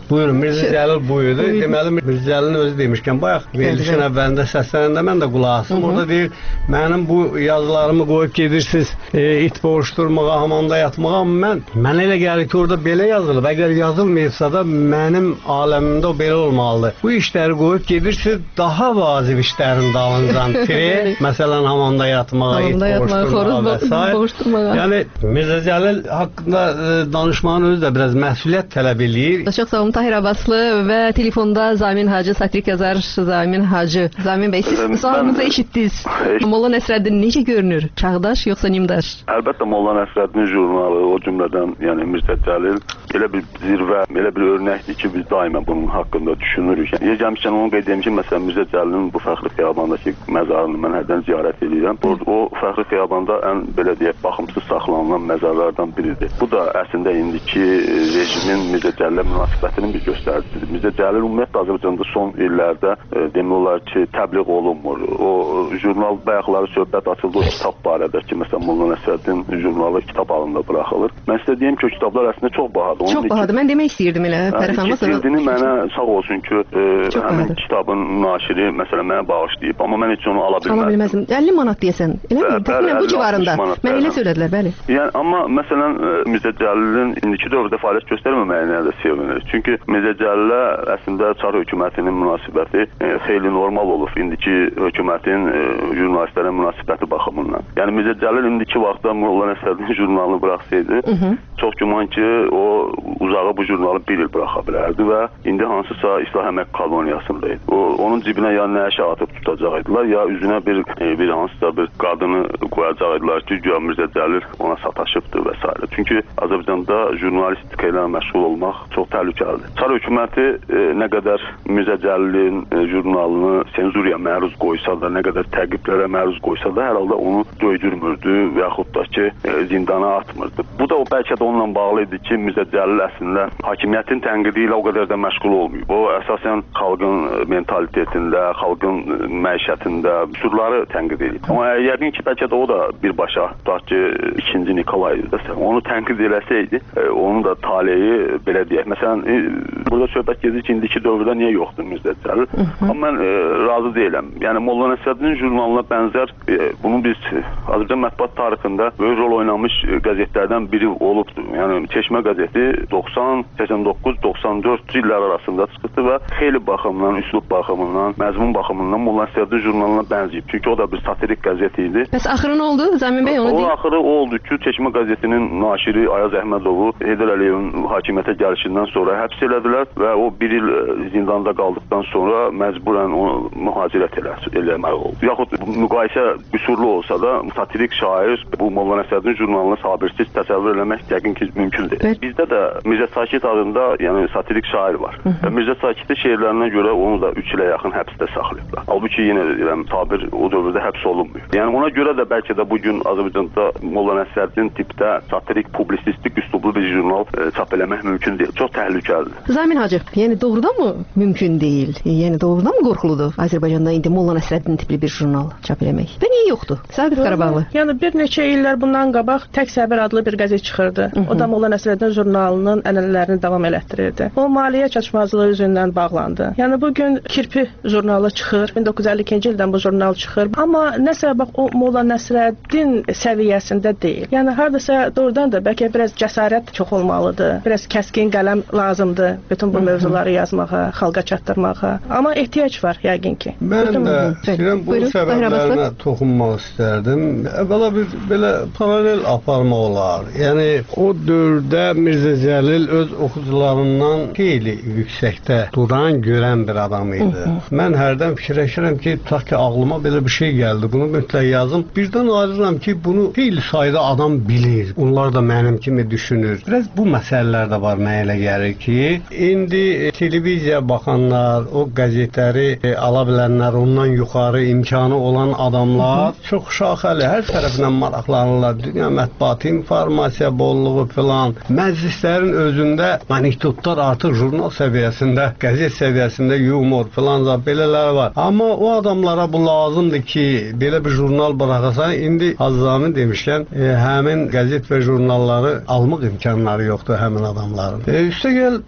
Buyurun, Mirzə Cəlil buyurdu. Deməli, Mirzə Cəlilin özü demişkən, bayaq verilişin əvvəlində səslənəndə mən də qulaq asdım. Orada deyir, mənim bu yazılarımı qoyub gedirsiniz it boğuşturmağa, hamamda yatmağa. Mən elə gəlir ki, orada belə yazılıb. Əgər yazılmayıbsa da mənim aləmimdə o belə olmalıdır. Bu işləri qoyub gedirsiniz, daha vacib işlərin dalıncan məsələn, hamamda yatmağa, it boğuşturmağa və s. Yəni, Mirzə Cəlil haqqında danışmağın özü də biraz məsuliyyət tələb eləyir. Çox sağ olun, Tahir Abbaslı və telefonda Zamin Hacı, satirik yazar Zamin Hacı. Zamin bəy, siz sualınızı eşitdiniz. Molla Nəsrəddin necə görünür? Çağdaş yoxsa nimdaş? Əlbəttə, Molla Nəsrəddin jurnalı, o cümlədən, yəni Mirzə Cəlil elə bir zirvə, elə bir örnəkdir ki, biz daima bunun haqqında düşünürük. Yəni, gəlmişkən onu qeyd edeyim ki, məsələn, Mirzə Cəlilin bu Fəxri Xiyabandakı məzarını mən hərdən ziyarət edirəm. O Fəxri Xiyabanda ən, belə deyək, baxımsız saxlanılan məzarlardan biridir. Bu da əslində indiki rejimin Mirzə Cəlilə münasibətinin bir göstəricisidir. Mirzə Cəlil ümumiyyətlə Azərbaycanda son illərdə demək olar ki, təbliğ olunmur. O jurnal bayaqları söhbət açıldı o kitab barədə ki, məsələn, Molla Nəsrəddin jurnalı kitab halında buraxılır. Mən sizə deyim ki, o kitablar əslində çox bahadır. Çox bahadır. Mən demək istəyirdim elə. Cildini mənə sağ olsun ki, həmin kitabın naşiri məsələn mənə bağışlayıb, amma mən heç onu ala bilməzdim. Ala bilməzdim. 50 manat deyəsən. Elə təxminən bu civarında. Mən elə söylədilər, bəli. Yəni amma məsələn Mirzə Cəlilin indiki dövrdə fəaliyyət göstərməməyinə də sevinir. Çünki Mirzə Cəlilə əslində Çar hökumətinin münasibəti xeyli normal olub. İndiki hökumətin jurnalistlərə münasibəti baxımından. Yəni Mirzə Cəlil indiki vaxtda Molla Nəsrəddin jurnalını buraxsaydı, çox güman ki, o uzağı bu jurnalı bir il buraxa bilərdi və indi hansısa İslah Əmək koloniyasında idi. Onun cibinə ya nəşə atıb tutacaqdılar, ya üzünə bir hansısa bir qadını qoyacaqdılar ki, güya Mirzə Cəlil ona sataşıbdır və s. Çünki Azərbaycanda jurnalistika ilə məşğul olmaq çox təhlükəlidir. Çar hökuməti nə qədər Mirzə Cəlilin jurnalını senzuriya məruz qoysa da, nə qədər təqiblərə məruz qoysa da, hər halda onu döydürmürdü və yaxud da ki, zindana atmırdı. Bu da bəlkə də onunla bağlı idi ki, Mirzə Cəlil əslində hakimiyyətin tənqidi ilə o qədər də məşğul olmayıb. O əsasən xalqın mentalitetində, xalqın məişətində üsulları tənqid edir. Amma yəqin ki, bəlkə də o da birbaşa tutaq ki, 2-ci Nikolay onu tənqid eləsəydi, onun da taleyi belə deyək. Məsələn, burada söhbət gedir ki, indiki dövrdə niyə yoxdur Mirzə Cəlil? Amma mən razı deyiləm. Yəni Molla Nəsrəddin jurnalına bənzər bunu biz Azərbaycan mətbuat tarixində böyük rol oynamış qəzetlərdən biri olubdur. Yəni Çeşmə qəzeti 90, 89, 94 illər arasında çıxdı və xeyli baxımdan, üslub baxımından, məzmun baxımından Molla Nəsrəddin jurnalına bənzəyib. Çünki o da bir satirik qəzet idi. Bəs axırı nə oldu? Zamin bəy onu deyir. O axırı oldu ki, Çeşmə qəzetinin naşiri Ayaz Əhmədovu Heydər Əliyevin hakimiyyətə gəlişindən sonra həbs elədilər və o bir il zindanda qaldıqdan sonra məcburən onu mühacirət eləmək oldu. Yaxud müqayisə qüsurlu olsa da satirik şair bu Molla Nəsrəddin jurnalını sabirsiz təsəvvür eləmək yəqin ki, mümkündür. Bizdə də Mirzə Sakit adında yəni satirik şair var. Və Mirzə Sakit'in şeirlərinə görə onu da 3 ilə yaxın həbsdə saxlayıblar. Halbuki yenə deyirəm, Sabir o dövrdə həbs olunmuyor. Yəni ona görə də bəlkə də bugün Azərbaycanda Molla Nəsrəddin tipdə satirik, publisistik üslublu bir jurnal çap eləmək mümkün deyil. Çox təhlükəlidir. Zamin Hacı, yəni doğrudan mı mümkün deyil? Yəni doğrudan mı qorxuludur Azərbaycanda indi Molla Nəsrəddin tipli bir jurnal çap eləmək? Və niyə yoxdur? Sabit Qarabağlı. Yəni bir neçə illər bundan qabaq Tək Səbir adlı bir qəzet çıxırdı. O da Molla Nəsrəddin jurnalının ənənələrini davam elətdirirdi. O maliyyə çatışmazlığı üzündən bağlandı. Yəni bugün Kirpi jurnalı çıxır. 1952-ci ildən bu jurnal çıxır. Amma nəsə bax o Molla Nəsrəddin səviyyəsində deyil. Yəni hardasa doğrudan da bəlkə biraz cəsarət çox olmalıdır. Biraz kəskin qələm lazımdır bütün bu mövzuları yazmağa, xalqa çatdırmağa. Amma ehtiyac var yəqin ki. Mən də istəyirəm bu səbəblərinə toxunmaq istərdim. Əvvəla bir belə paralel aparma olar. Yəni o dövrdə Mirzə Cəlil öz oxucularından xeyli yüksəkdə duran, görən bir adam idi. Mən hərdən fikirləşirəm ki, tutaq ki, ağlıma belə bir şey gəldi. Bunu mütləq yazım. Birdən ayrıram ki, bunu xeyli sayda adam bilir. Onlar da mənim kimi düşünür. Biraz bu məsələlər də var mənə elə gəlir ki, indi televiziya baxanlar, o qəzetləri ala bilənlər, ondan yuxarı imkanı olan adamlar çox şaxəli, hər tərəfindən maraqlanırlar. Dünya mətbuatı, informasiya bolluğu filan. Məclislərin özündə anekdotlar artıq jurnal səviyyəsində, qəzet səviyyəsində yumor filan da belələr var. Amma o adamlara bu lazımdır ki, belə bir jurnal buraxasan, indi Zamin demişkən, həmin qəzet və jurnalları almaq imkanları yoxdur həmin adamların. Üstəgəl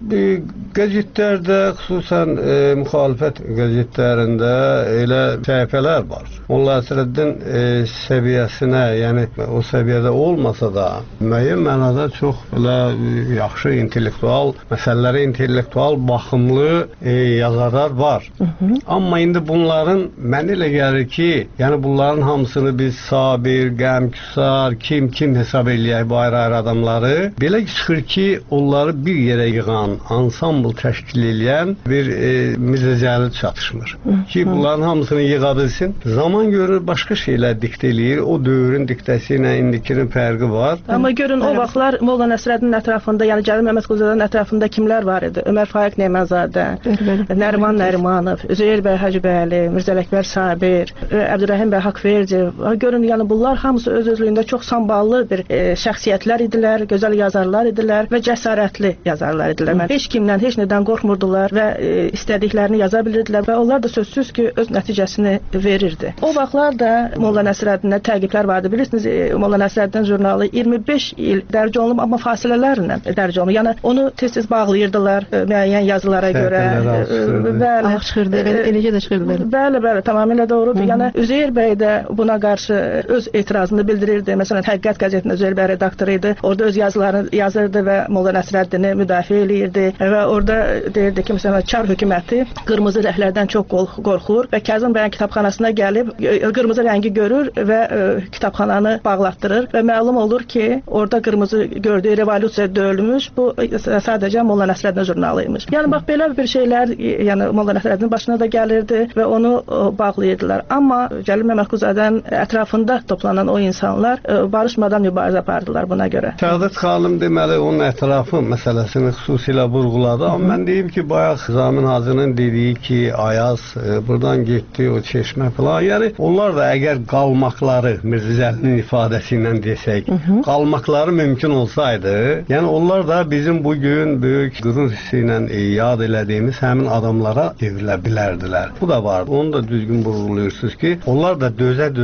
Qəzetlərdə, xüsusən müxalifət qəzetlərində elə səhifələr var. Molla Nəsrəddin səviyyəsinə, yəni o səviyyədə olmasa da, müəyyən mənada çox belə yaxşı intellektual, məsələlərə intellektual baxımlı yazarlar var. Amma indi bunların mənə elə gəlir ki, yəni bunların hamısını biz Sabir, Qəmküsar, kim hesab eləyək bu ayrı-ayrı adamları, belə çıxır ki, onları bir yerə yığan, ansambl təşkil edən bir Mirzə Cəlil çatışmır. Ki, bunların hamısını yığa bilsin. Zaman görür, başqa şeylər diktə eləyir. O dövrün diktəsi ilə indikinin fərqi var. Amma görün, o vaxtlar Molla Nəsrəddinin ətrafında, yəni Cəlil Məmmədquluzadənin ətrafında kimlər var idi? Ömər Faiq Neməzadə, Nəriman Nərimanov, Üzeyir bəy Hacıbəyli, Mirzə Ələkbər Sabir, Əbdürrəhim bəy Haqverdiyev. Görün, yəni bunlar hamısı öz-özlüyündə çox samballı bir şəxsiyyətlər idilər, gözəl yazarlar idilər və cəsarətli yazarlar idilər. Heç kimdən, heç nədən qorxmurdular və istədiklərini yaza bilirdilər və onlar da sözsüz ki, öz nəticəsini verirdi. O vaxtlar da Molla Nəsrəddinə təqiblər vardı. Bilirsiniz, Molla Nəsrəddin jurnalı 25 il dərc olunub, amma fasilələrlə dərc olunub. Yəni onu tez-tez bağlayırdılar müəyyən yazılara görə. Bəli, çıxırdı, eləcə də çıxırdı. Bəli, tamamilə doğrudur. Yəni Üzeyir bəy də buna qarşı öz etirazını bildirirdi. Məsələn, Həqiqət qəzetinin Üzeyir bəy redaktoru idi. Orada öz yazılarını yazırdı və Molla Nəsrəddini müdafiə eləyirdi və orada deyirdi ki, məsələn, Çar hökuməti qırmızı rənglərdən çox qorxur və Kazım bəyin kitabxanasına gəlib qırmızı rəngi görür və kitabxananı bağlatdırır və məlum olur ki, orada qırmızı gördüyü revolyusiya döyülmüş, bu sadəcə Molla Nəsrəddin jurnalı imiş. Yəni bax belə bir şeylər, yəni Molla Nəsrəddinin başına da gəlirdi və onu bağlayırdılar. Amma Cəlil Məmmədquluzadənin ətrafında toplanan o insanlar barışmadan mübarizə apardılar buna görə. Səadət xanım deməli onun ətrafı məsələsini xüsusilə vurğuladı. Amma mən deyim ki, bayaq Zamin Hacının dediyi ki, Ayaz buradan getdi, o çeşmə falan. Yəni onlar da əgər qalmaqları, Mirzə Cəlilin ifadəsi ilə desək, qalmaqları mümkün olsaydı, yəni onlar da bizim bugün böyük qürur hissi ilə yad elədiyimiz həmin adamlara evrilə bilərdilər. Bu da var. Onu da düzgün vurğulayırsınız ki, onlar da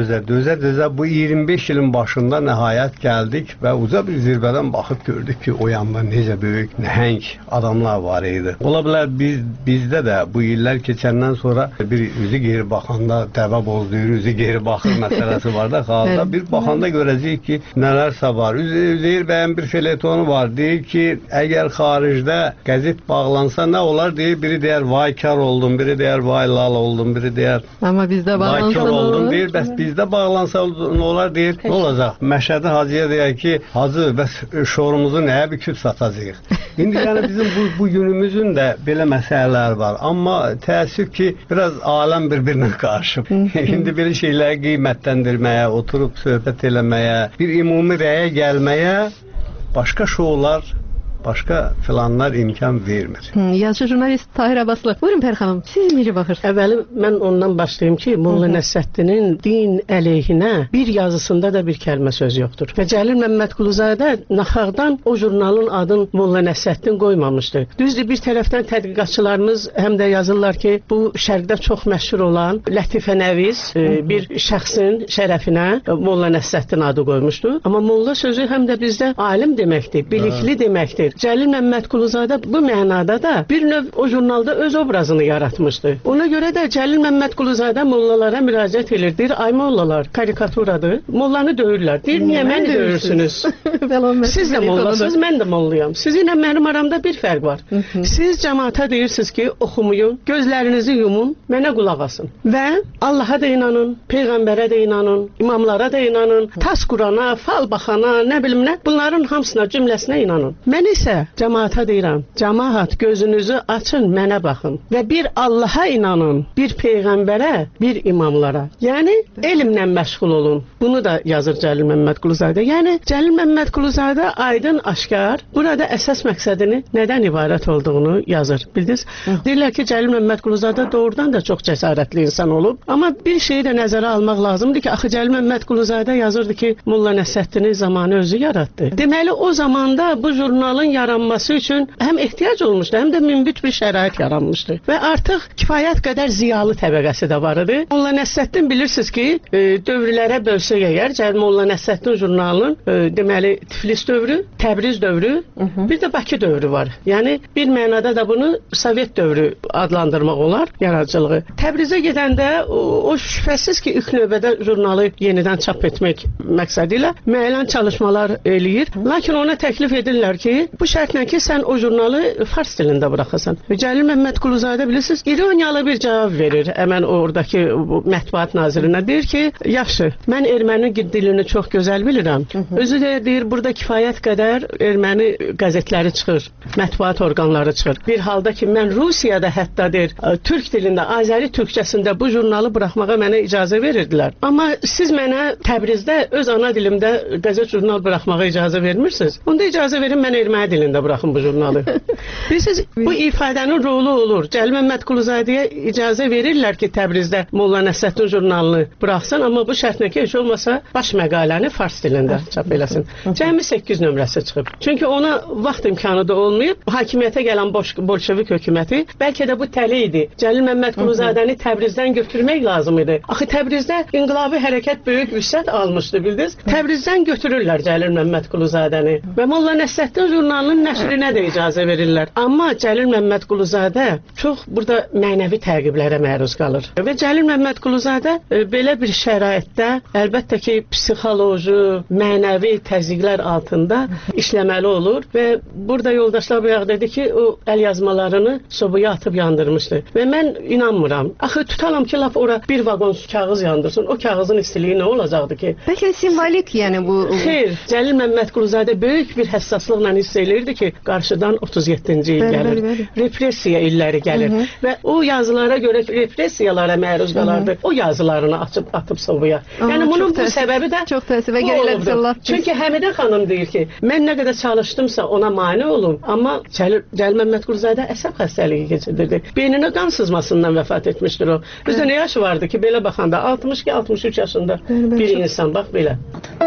dözə bu 25 ilin başında nəhayət gəldik və uca bir zirvədən baxıb gördük ki, o yanda necə böyük nəhəng adamlar var idi. Ola bilər bizdə də bu illər keçəndən sonra bir üzü geri baxanda dəvə bozduyur, üzü geri baxır məsələsi var da, xalda bir baxanda görəcəyik ki, nələrsə var. Üzeyir bəyin bir feletonu var. Deyir ki, əgər xaricdə qəzet bağlansa nə olar? Deyir, biri deyər vay kar oldum, biri deyər vay lal oldum, biri deyər amma bizdə bağlansa nə oldum, deyir, bəs bizdə bağlansa nə olar? Deyir, nə olacaq? Məşədi Hacıya deyər ki, Hacı, bəs şorumuzu nəyə bir küt satacağıq? İndi yəni bizim bu günümüzün də belə məsələlər var. Amma təəssüf ki, biraz aləm bir-birinə qarışıb. İndi belə şeyləri qiymətləndirməyə, oturub söhbət eləməyə, bir ümumi rəyə gəlməyə başqa şoullar, başqa filanlar imkan vermir. Yazıcı jurnalist Tahir Abbaslı. Buyurun Pər xanım, siz necə baxırsınız? Əvvəli mən ondan başlayım ki, Molla Nəsrəddinin din əleyhinə bir yazısında da bir kəlmə söz yoxdur. Və Cəlil Məmmədquluzadə naxaqdan o jurnalın adını Molla Nəsrəddin qoymamışdı. Düzdür, bir tərəfdən tədqiqatçılarımız həm də yazırlar ki, bu şərqdə çox məşhur olan Lətifə Nəviz bir şəxsin şərəfinə Molla Nəsrəddin adı qoymuşdu. Amma Molla sözü həm də bizdə alim deməkdir, bilikli deməkdir. Cəlil Məmmədquluzadə bu mənada da bir növ o jurnalda öz obrazını yaratmışdı. Ona görə də Cəlil Məmmədquluzadə mollalara müraciət edir. Deyir, ay mollalar, karikaturadır. Mollanı döyürlər. Deyir, niyə məni döyürsünüz? Siz də mollasınız, mən də mollayam. Sizinlə mənim aramda bir fərq var. Siz cəmaata deyirsiniz ki, oxumayın, gözlərinizi yumun, mənə qulaq asın. Və Allaha da inanın, Peyğəmbərə də inanın, imamlara da inanın, tas Qurana, fal baxana, nə bilim nə, bunların hamısına, cümləsinə inanın. Mən isə cəmaata deyirəm, cəmaat gözünüzü açın, mənə baxın və bir Allaha inanın, bir Peyğəmbərə, bir imamlara. Yəni, elmlə məşğul olun. Bunu da yazır Cəlil Məmmədquluzadə. Yəni, Cəlil Məmmədquluzadə aydın, aşkar, burada əsas məqsədini nədən ibarət olduğunu yazır. Bildiniz? Deyirlər ki, Cəlil Məmmədquluzadə doğrudan da çox cəsarətli insan olub. Amma bir şeyi də nəzərə almaq lazımdır ki, axı Cəlil Məmmədquluzadə yazırdı ki, Molla Nəsrəddini zamanı özü yaratdı. Deməli, o zamanda bu jurnalın yaranması üçün həm ehtiyac olmuşdu, həm də münbit bir şərait yaranmışdı. Və artıq kifayət qədər ziyalı təbəqəsi də var idi. Molla Nəsrəddin bilirsiniz ki, dövrlərə bölsək əgər, Molla Nəsrəddin jurnalının deməli Tiflis dövrü, Təbriz dövrü, bir də Bakı dövrü var. Yəni bir mənada da bunu Sovet dövrü adlandırmaq olar, yaradıcılığı. Təbrizə gedəndə o şübhəsiz ki, ilk növbədə jurnalı yenidən çap etmək məqsədi ilə müəyyən çalışmalar eləyir. Lakin ona təklif edirlər ki, bu şərtlə ki, sən o jurnalı fars dilində buraxasan. Cəlil Məmmədquluzadə bilirsiniz, ironiyalı bir cavab verir həmən oradakı mətbuat nazirinə. Deyir ki, yaxşı, mən erməni dilini çox gözəl bilirəm. Özü də deyir, burada kifayət qədər erməni qəzetləri çıxır, mətbuat orqanları çıxır. Bir halda ki, mən Rusiyada hətta deyir, türk dilində, Azəri türkçəsində bu jurnalı buraxmağa mənə icazə verirdilər. Amma siz mənə Təbrizdə öz ana dilimdə qəzet jurnal buraxmağa icazə vermirsiniz. Onda icazə verin, mən erməni dilində buraxım bu jurnalı. Bilirsiniz, bu ifadənin rolu olur. Cəlil Məmmədquluzadəyə icazə verirlər ki, Təbrizdə Molla Nəsrəddin jurnalını buraxsın, amma bu şərtlə ki, heç olmasa baş məqaləni fars dilində çap eləsin. Cəmi 8 nömrəsi çıxıb. Çünki ona vaxt imkanı da olmayıb. Hakimiyyətə gələn bolşevik hökuməti bəlkə də bu təli idi. Cəlil Məmmədquluzadəni Təbrizdən götürmək lazım idi. Axı Təbrizdə inqilabi hərəkət böyük vüsət almışdı, bildiniz? Təbrizdən götürürlər Cəlil Məmmədquluzadəni və Molla Nəsrəddin jurnalının nəşrinə də icazə verirlər. Amma Cəlil Məmmədquluzadə çox burada mənəvi təqiblərə məruz qalır. Və Cəlil Məmmədquluzadə belə bir şəraitdə əlbəttə ki, psixoloji, mənəvi təzyiqlər altında işləməli olur və burada yoldaşlar bayaq dedi ki, o əl yazmalarını sobaya atıb yandırmışdı. Və mən inanmıram. Axı tutalım ki, laf ora bir vaqon kağız yandırsın. O kağızın istiliyi nə olacaqdı ki? Bəlkə simvolik, yəni bu... Xeyr, Cəlil Məmmədquluzadə böyük bir həssaslıqla hiss eləyirdi ki, qarşıdan 37-ci il gəlir. Repressiya illəri gəlir. Və o yazılara görə repressiyalara məruz qalardı. O yazılarını atıb sobaya. Yəni bunun bu səbəbi də çox təəssüfə gəlirlər. Çünki Həmidə xanım deyir ki, mən nə qədər çalışdımsa ona mane olum, amma Cəlil Məmmədquluzadə əsəb xəstəliyi keçirdirdi. Beyninə qan sızmasından vəfat etmişdir o. Bizdə nə yaşı vardı ki, belə baxanda 62-63 yaşında bir insan bax belə.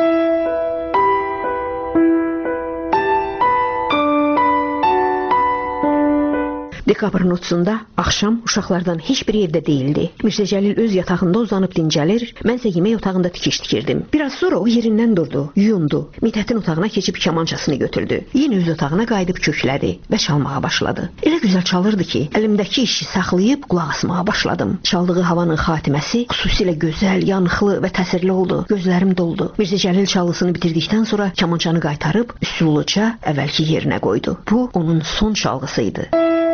Dekabrın 30-da axşam uşaqlardan heç biri evdə değildi. Mirzə Cəlil öz yatağında uzanıb dincəlir, mənsə yemək otağında tikiş tikirdim. Biraz sonra o yerindən durdu, yuyundu. Mithətin otağına keçib kamançasını götürdü. Yenə öz otağına qayıdıb köklədi və çalmağa başladı. Elə gözəl çalırdı ki, əlimdəki işi saxlayıb qulaq asmağa başladım. Çaldığı havanın xatiməsi xüsusilə gözəl, yanıqlı və təsirli oldu. Gözlərim doldu. Mirzə Cəlil çalısını bitirdikdən sonra kamançanı qaytarıb üsulluca əvvəlki yerinə qoydu. Bu onun son çalğısı idi.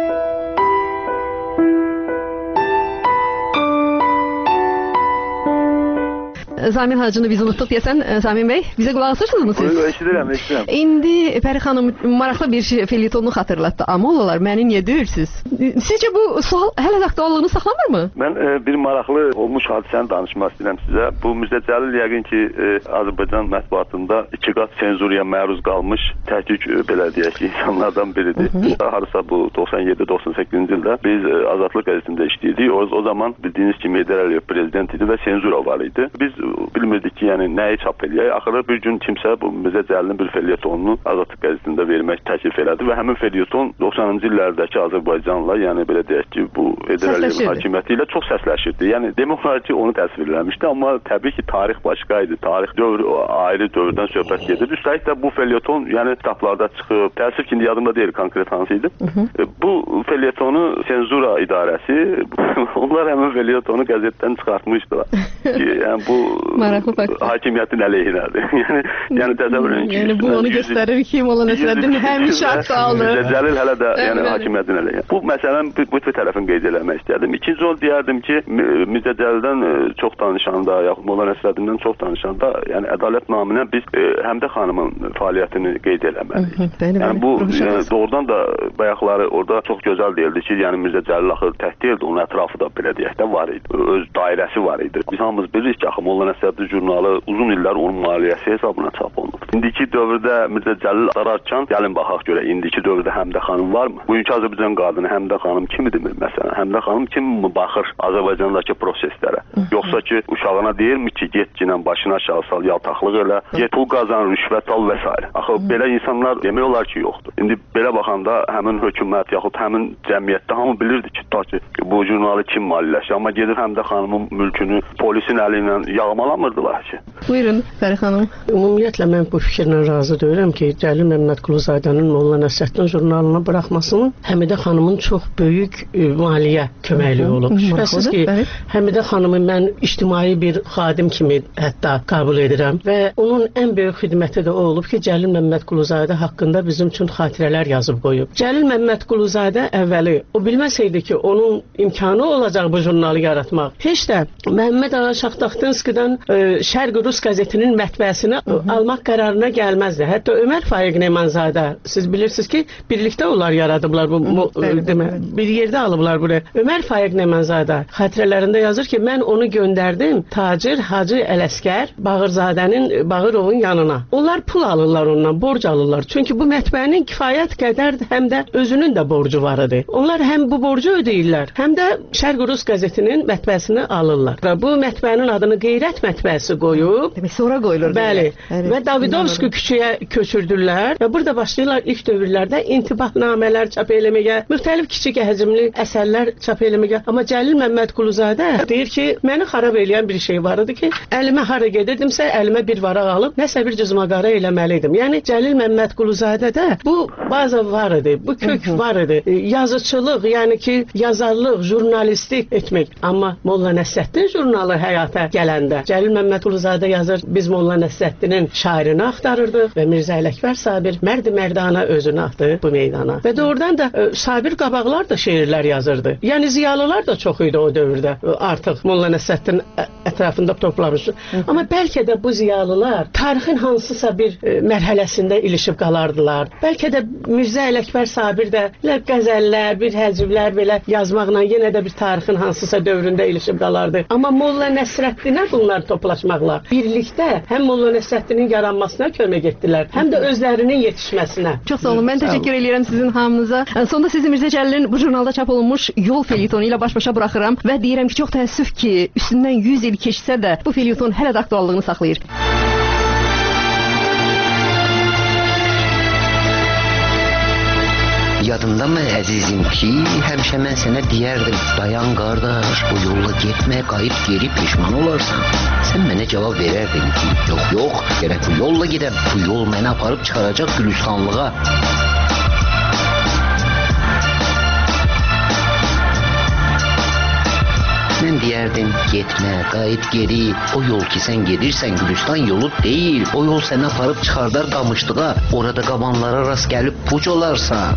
Zamin Hacını biz unutduq deyəsən, Zamin bəy, bizə qulaq asırsınızmı siz? Eşidirəm. İndi Pəri xanım maraqlı bir felietonu xatırlatdı. Amolalar məni niyə döyürsüz? Sizcə bu sual hələ də aktuallığını saxlamırmı? Mən bir maraqlı olmuş hadisəni danışmaq istəyirəm sizə. Bu Mirzə Cəlil yəqin ki, Azərbaycan mətbuatında iki qat senzuriya məruz qalmış təhqiq belə deyək ki, insanlardan biridir. Harasa bu 97-98-ci ildə biz Azadlıq qəzetində işləyirdik. O zaman bildiyiniz kimi Heydər Əliyev prezident idi və senzura var idi. Biz bilmirdik ki, yəni nəyi çap eləyək. Axırda bir gün kimsə bu Mirzə Cəlilin bir felyetonunu Azadlıq qəzetində vermək təklif elədi və həmin felyeton 90-cı illərdəki Azərbaycanla, yəni belə deyək ki, bu Heydər Əliyevin hakimiyyəti ilə çox səsləşirdi. Yəni demək olar ki, onu təsvirləmişdi, amma təbii ki, tarix başqa idi. Tarix dövr ayrı dövrdən söhbət gedir. Üstəlik də bu felyeton, yəni kitablarda çıxıb, təəssüf ki, indi yadımda deyil konkret hansı idi. Bu felyetonu senzura idarəsi, onlar həmin felyetonu qəzetdən çıxartmışdılar. Ki, yəni bu hakimiyyətin əleyhinədir. yəni təsəvvür edin ki, bu onu göstərir ki, Molla Nəsrəddin həmişə haqlı. Cəlil hələ də yəni hakimiyyətin əleyhinə. Bu məsələnin bu tərəfini qeyd eləmək istərdim. İkinci onu deyərdim ki, Mirzə Cəlildən çox danışanda, yaxud Molla Nəsrəddindən çox danışanda, yəni ədalət naminə biz Həmidə xanımın fəaliyyətini qeyd eləməliyik. Yəni bu doğrudan da bayaqları orada çox gözəl deyildi ki, yəni Mirzə Cəlil axı tək deyildi, onun ətrafı da belə deyək də var idi. Öz dairəsi var idi. Biz hamımız bilirik ki, axı Molla Nəsrəddin jurnalı uzun illər onun maliyyəsi hesabına çap olunur. İndiki dövrdə Mirzə Cəlil ararkən gəlin baxaq görə indiki dövrdə Həmidə xanım varmı? Bugünkü Azərbaycan qadını Həmidə xanım kimdir məsələn? Həmidə xanım kim baxır Azərbaycandakı proseslərə? Yoxsa ki uşağına deyirmi ki, get ginən başına aşağı sal, yaltaqlıq elə, get pul qazan, rüşvət al və s. Axı belə insanlar demək olar ki, yoxdur. İndi belə baxanda həmin hökumət yaxud həmin cəmiyyətdə hamı bilirdi ki, ta ki bu jurnalı kim maliyyələşir, amma gedir Həmidə xanımın mülkünü polisin əli ilə yağmalamırdılar ki. Buyurun Fərid xanım. Ümumiyyətlə mən bu fikirlə razı deyirəm ki, Cəlil Məmmədquluzadənin Molla Nəsrəddin jurnalına buraxmasının Həmidə xanımın çox böyük maliyyə köməkliyi olub. Şübhəsiz ki, Həmidə xanımı mən ictimai bir xadim kimi hətta qəbul edirəm və onun ən böyük xidməti də o olub ki, Cəlil Məmmədquluzadə haqqında bizim üçün xatirələr yazıb qoyub. Cəlil Məmmədquluzadə əvvəli o bilməsəydi ki, onun imkanı olacaq bu jurnalı yaratmaq. Heç də Məhəmməd Ağa Şahtaxtinskidən Şərq Rus qəzetinin mətbəəsini almaq qərarına gəlməzdi. Hətta Ömər Faiq Nemanzadə, siz bilirsiniz ki, birlikdə onlar yaradıblar bu bir yerdə alıblar buraya. Ömər Faiq Nemanzadə xatirələrində yazır ki, mən onu göndərdim tacir Hacı Ələsgər Bağırzadənin Bağırovun yanına. Onlar pul alırlar ondan, borc alırlar. Çünki bu mətbəənin kifayət qədər həm də özünün də borcu var idi. Onlar həm bu borcu ödəyirlər, həm də Şərq Rus qəzetinin mətbəəsini alırlar. Və bu mətbəənin adını Qeyrət mətbəəsi qoyub. Demək sonra qoyulur. Bəli. Və Davidovski küçəyə köçürdülər və burada başlayırlar ilk dövrlərdə intibahnamələr çap eləməyə, müxtəlif kiçik həcmli əsərlər çap eləməyə. Amma Cəlil Məmmədquluzadə deyir ki, məni xarab eləyən bir şey var idi ki, əlimə hara gedirdimsə, əlimə bir varaq alıb nəsə bir cızmaqara eləməliydim. Yəni Cəlil Məmmədquluzadədə bu baza var idi, bu kök var idi. Yazıçılıq, yəni ki, yazarlıq, jurnalistik etmək. Amma Molla Nəsrəddin jurnalı həyata gələndə Cəlil Məmmədquluzadə yazır, biz Molla Nəsrəddinin şairini axtarırdıq və Mirzə Ələkbər Sabir mərd-mərdana özünü atdı bu meydana. Və doğrudan da Sabir qabaqlar da şeirlər yazırdı. Yəni ziyalılar da çox idi o dövrdə. Artıq Molla Nəsrəddin ətrafında toplamışdı. Amma bəlkə də bu ziyalılar tarixin hansısa bir mərhələsində ilişib qalardılar. Bəlkə də Mirzə Ələkbər Sabir də qəzəllər, bir həcvlər belə yazmaqla yenə də bir tarixin hansısa dövründə ilişib qalardı. Amma Molla Nəsrəddinə bunlar toplaşmaqla birlikdə həm Molla Nəsrəddinin yaranmasına kömək etdilər, həm də özlərinin yetişməsinə. Çox sağ olun. Mən təşəkkür edirəm sizin hamınıza. Sonda sizi Mirzə Cəlilin bu jurnalda çap olunmuş Yol felyetonu ilə baş-başa buraxıram və deyirəm ki, çox təəssüf ki, üstündən 100 il keçsə də bu felyeton hələ də aktuallığını saxlayır. Yadındamı əzizim ki, həmişə mən sənə deyərdim, dayan qardaş, bu yolla getmə, qayıt geri peşman olarsan. Sən mənə cavab verərdin ki, yox, gərək bu yolla gedəm, bu yol məni aparıb çıxaracaq Gülüstanlığa. Mən deyərdim, getmə, qayıt geri, o yol ki sən gedirsən Gülüstan yolu deyil, o yol səni aparıb çıxardar qamışdığa, orada qabanlara rast gəlib puc olarsan.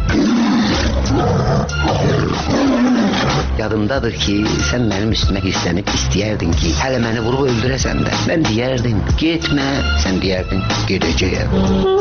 Yadımdadır ki, sən mənim üstümə hislənib istəyərdin ki, hələ məni vurub öldürəsən də. Mən deyərdim, getmə, sən deyərdin, gedəcəyəm.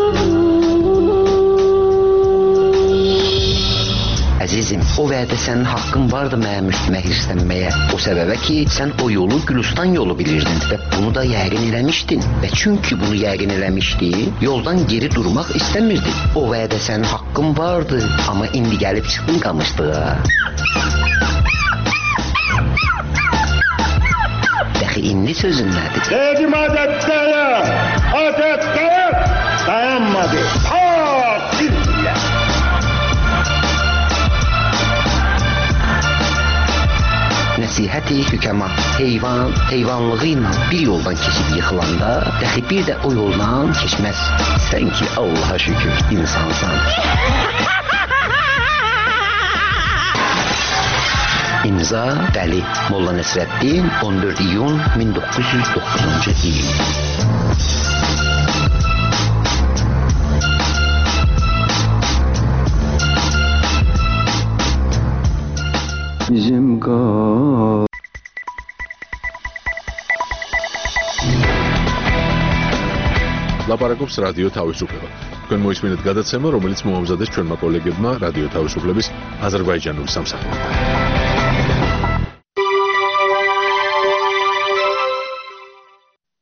Əzizim, o vədə sənin haqqın vardı mənim üstümə hirslənməyə. O səbəbə ki, sən o yolu Gülüstan yolu bilirdin və bunu da yəqin eləmişdin. Və çünki bunu yəqin eləmişdin, yoldan geri durmaq istəmirdin. O vədə sənin haqqın vardı, amma indi gəlib çıxdın qamışdığa. Dəxi indi sözün nədir? Dedim adətdəyə, dayanmadı. Pakirlə. Nəsihəti hükəma, heyvanlığı ilə bir yoldan keçib yıxılanda, dəxi bir də o yoldan keçməz. Sən ki, Allaha şükür, insansan. İmza Dəli, Molla Nəsrəddin, 14 iyun 1909-cu il. Bizim ლაპარაკობს რადიო თავისუფლება. თქვენ მოისმინეთ გადაცემა, რომელიც მოამზადეს ჩვენმა კოლეგებმა რადიო თავისუფლების აზერბაიჯანული სამსახურიდან.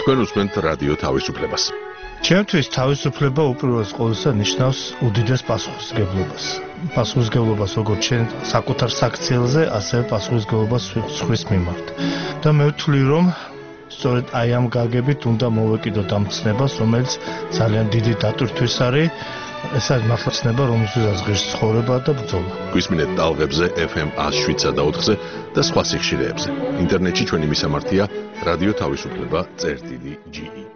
თქვენ უსმენთ რადიო თავისუფლებას. ჩემთვის თავისუფლება უპირველეს ყოვლისა ნიშნავს უდიდეს პასუხისმგებლობას. პასუხისმგებლობას როგორც ჩვენ საკუთარ საქციელზე, ასევე პასუხისმგებლობას სხვის მიმართ. და მე ვთვლი, რომ სწორედ აი ამ გაგებით უნდა მოვეკიდოთ ამ ცნებას, რომელიც ძალიან დიდი დატვირთვის არის. ეს არის მართლა ცნება, რომელსაც ღირს ცხოვრება და ბრძოლა. გვისმინეთ ტალღებზე FM 107 და 4-ზე და სხვა სიხშირეებზე. ინტერნეტში ჩვენი მისამართია რადიო თავისუფლება.ge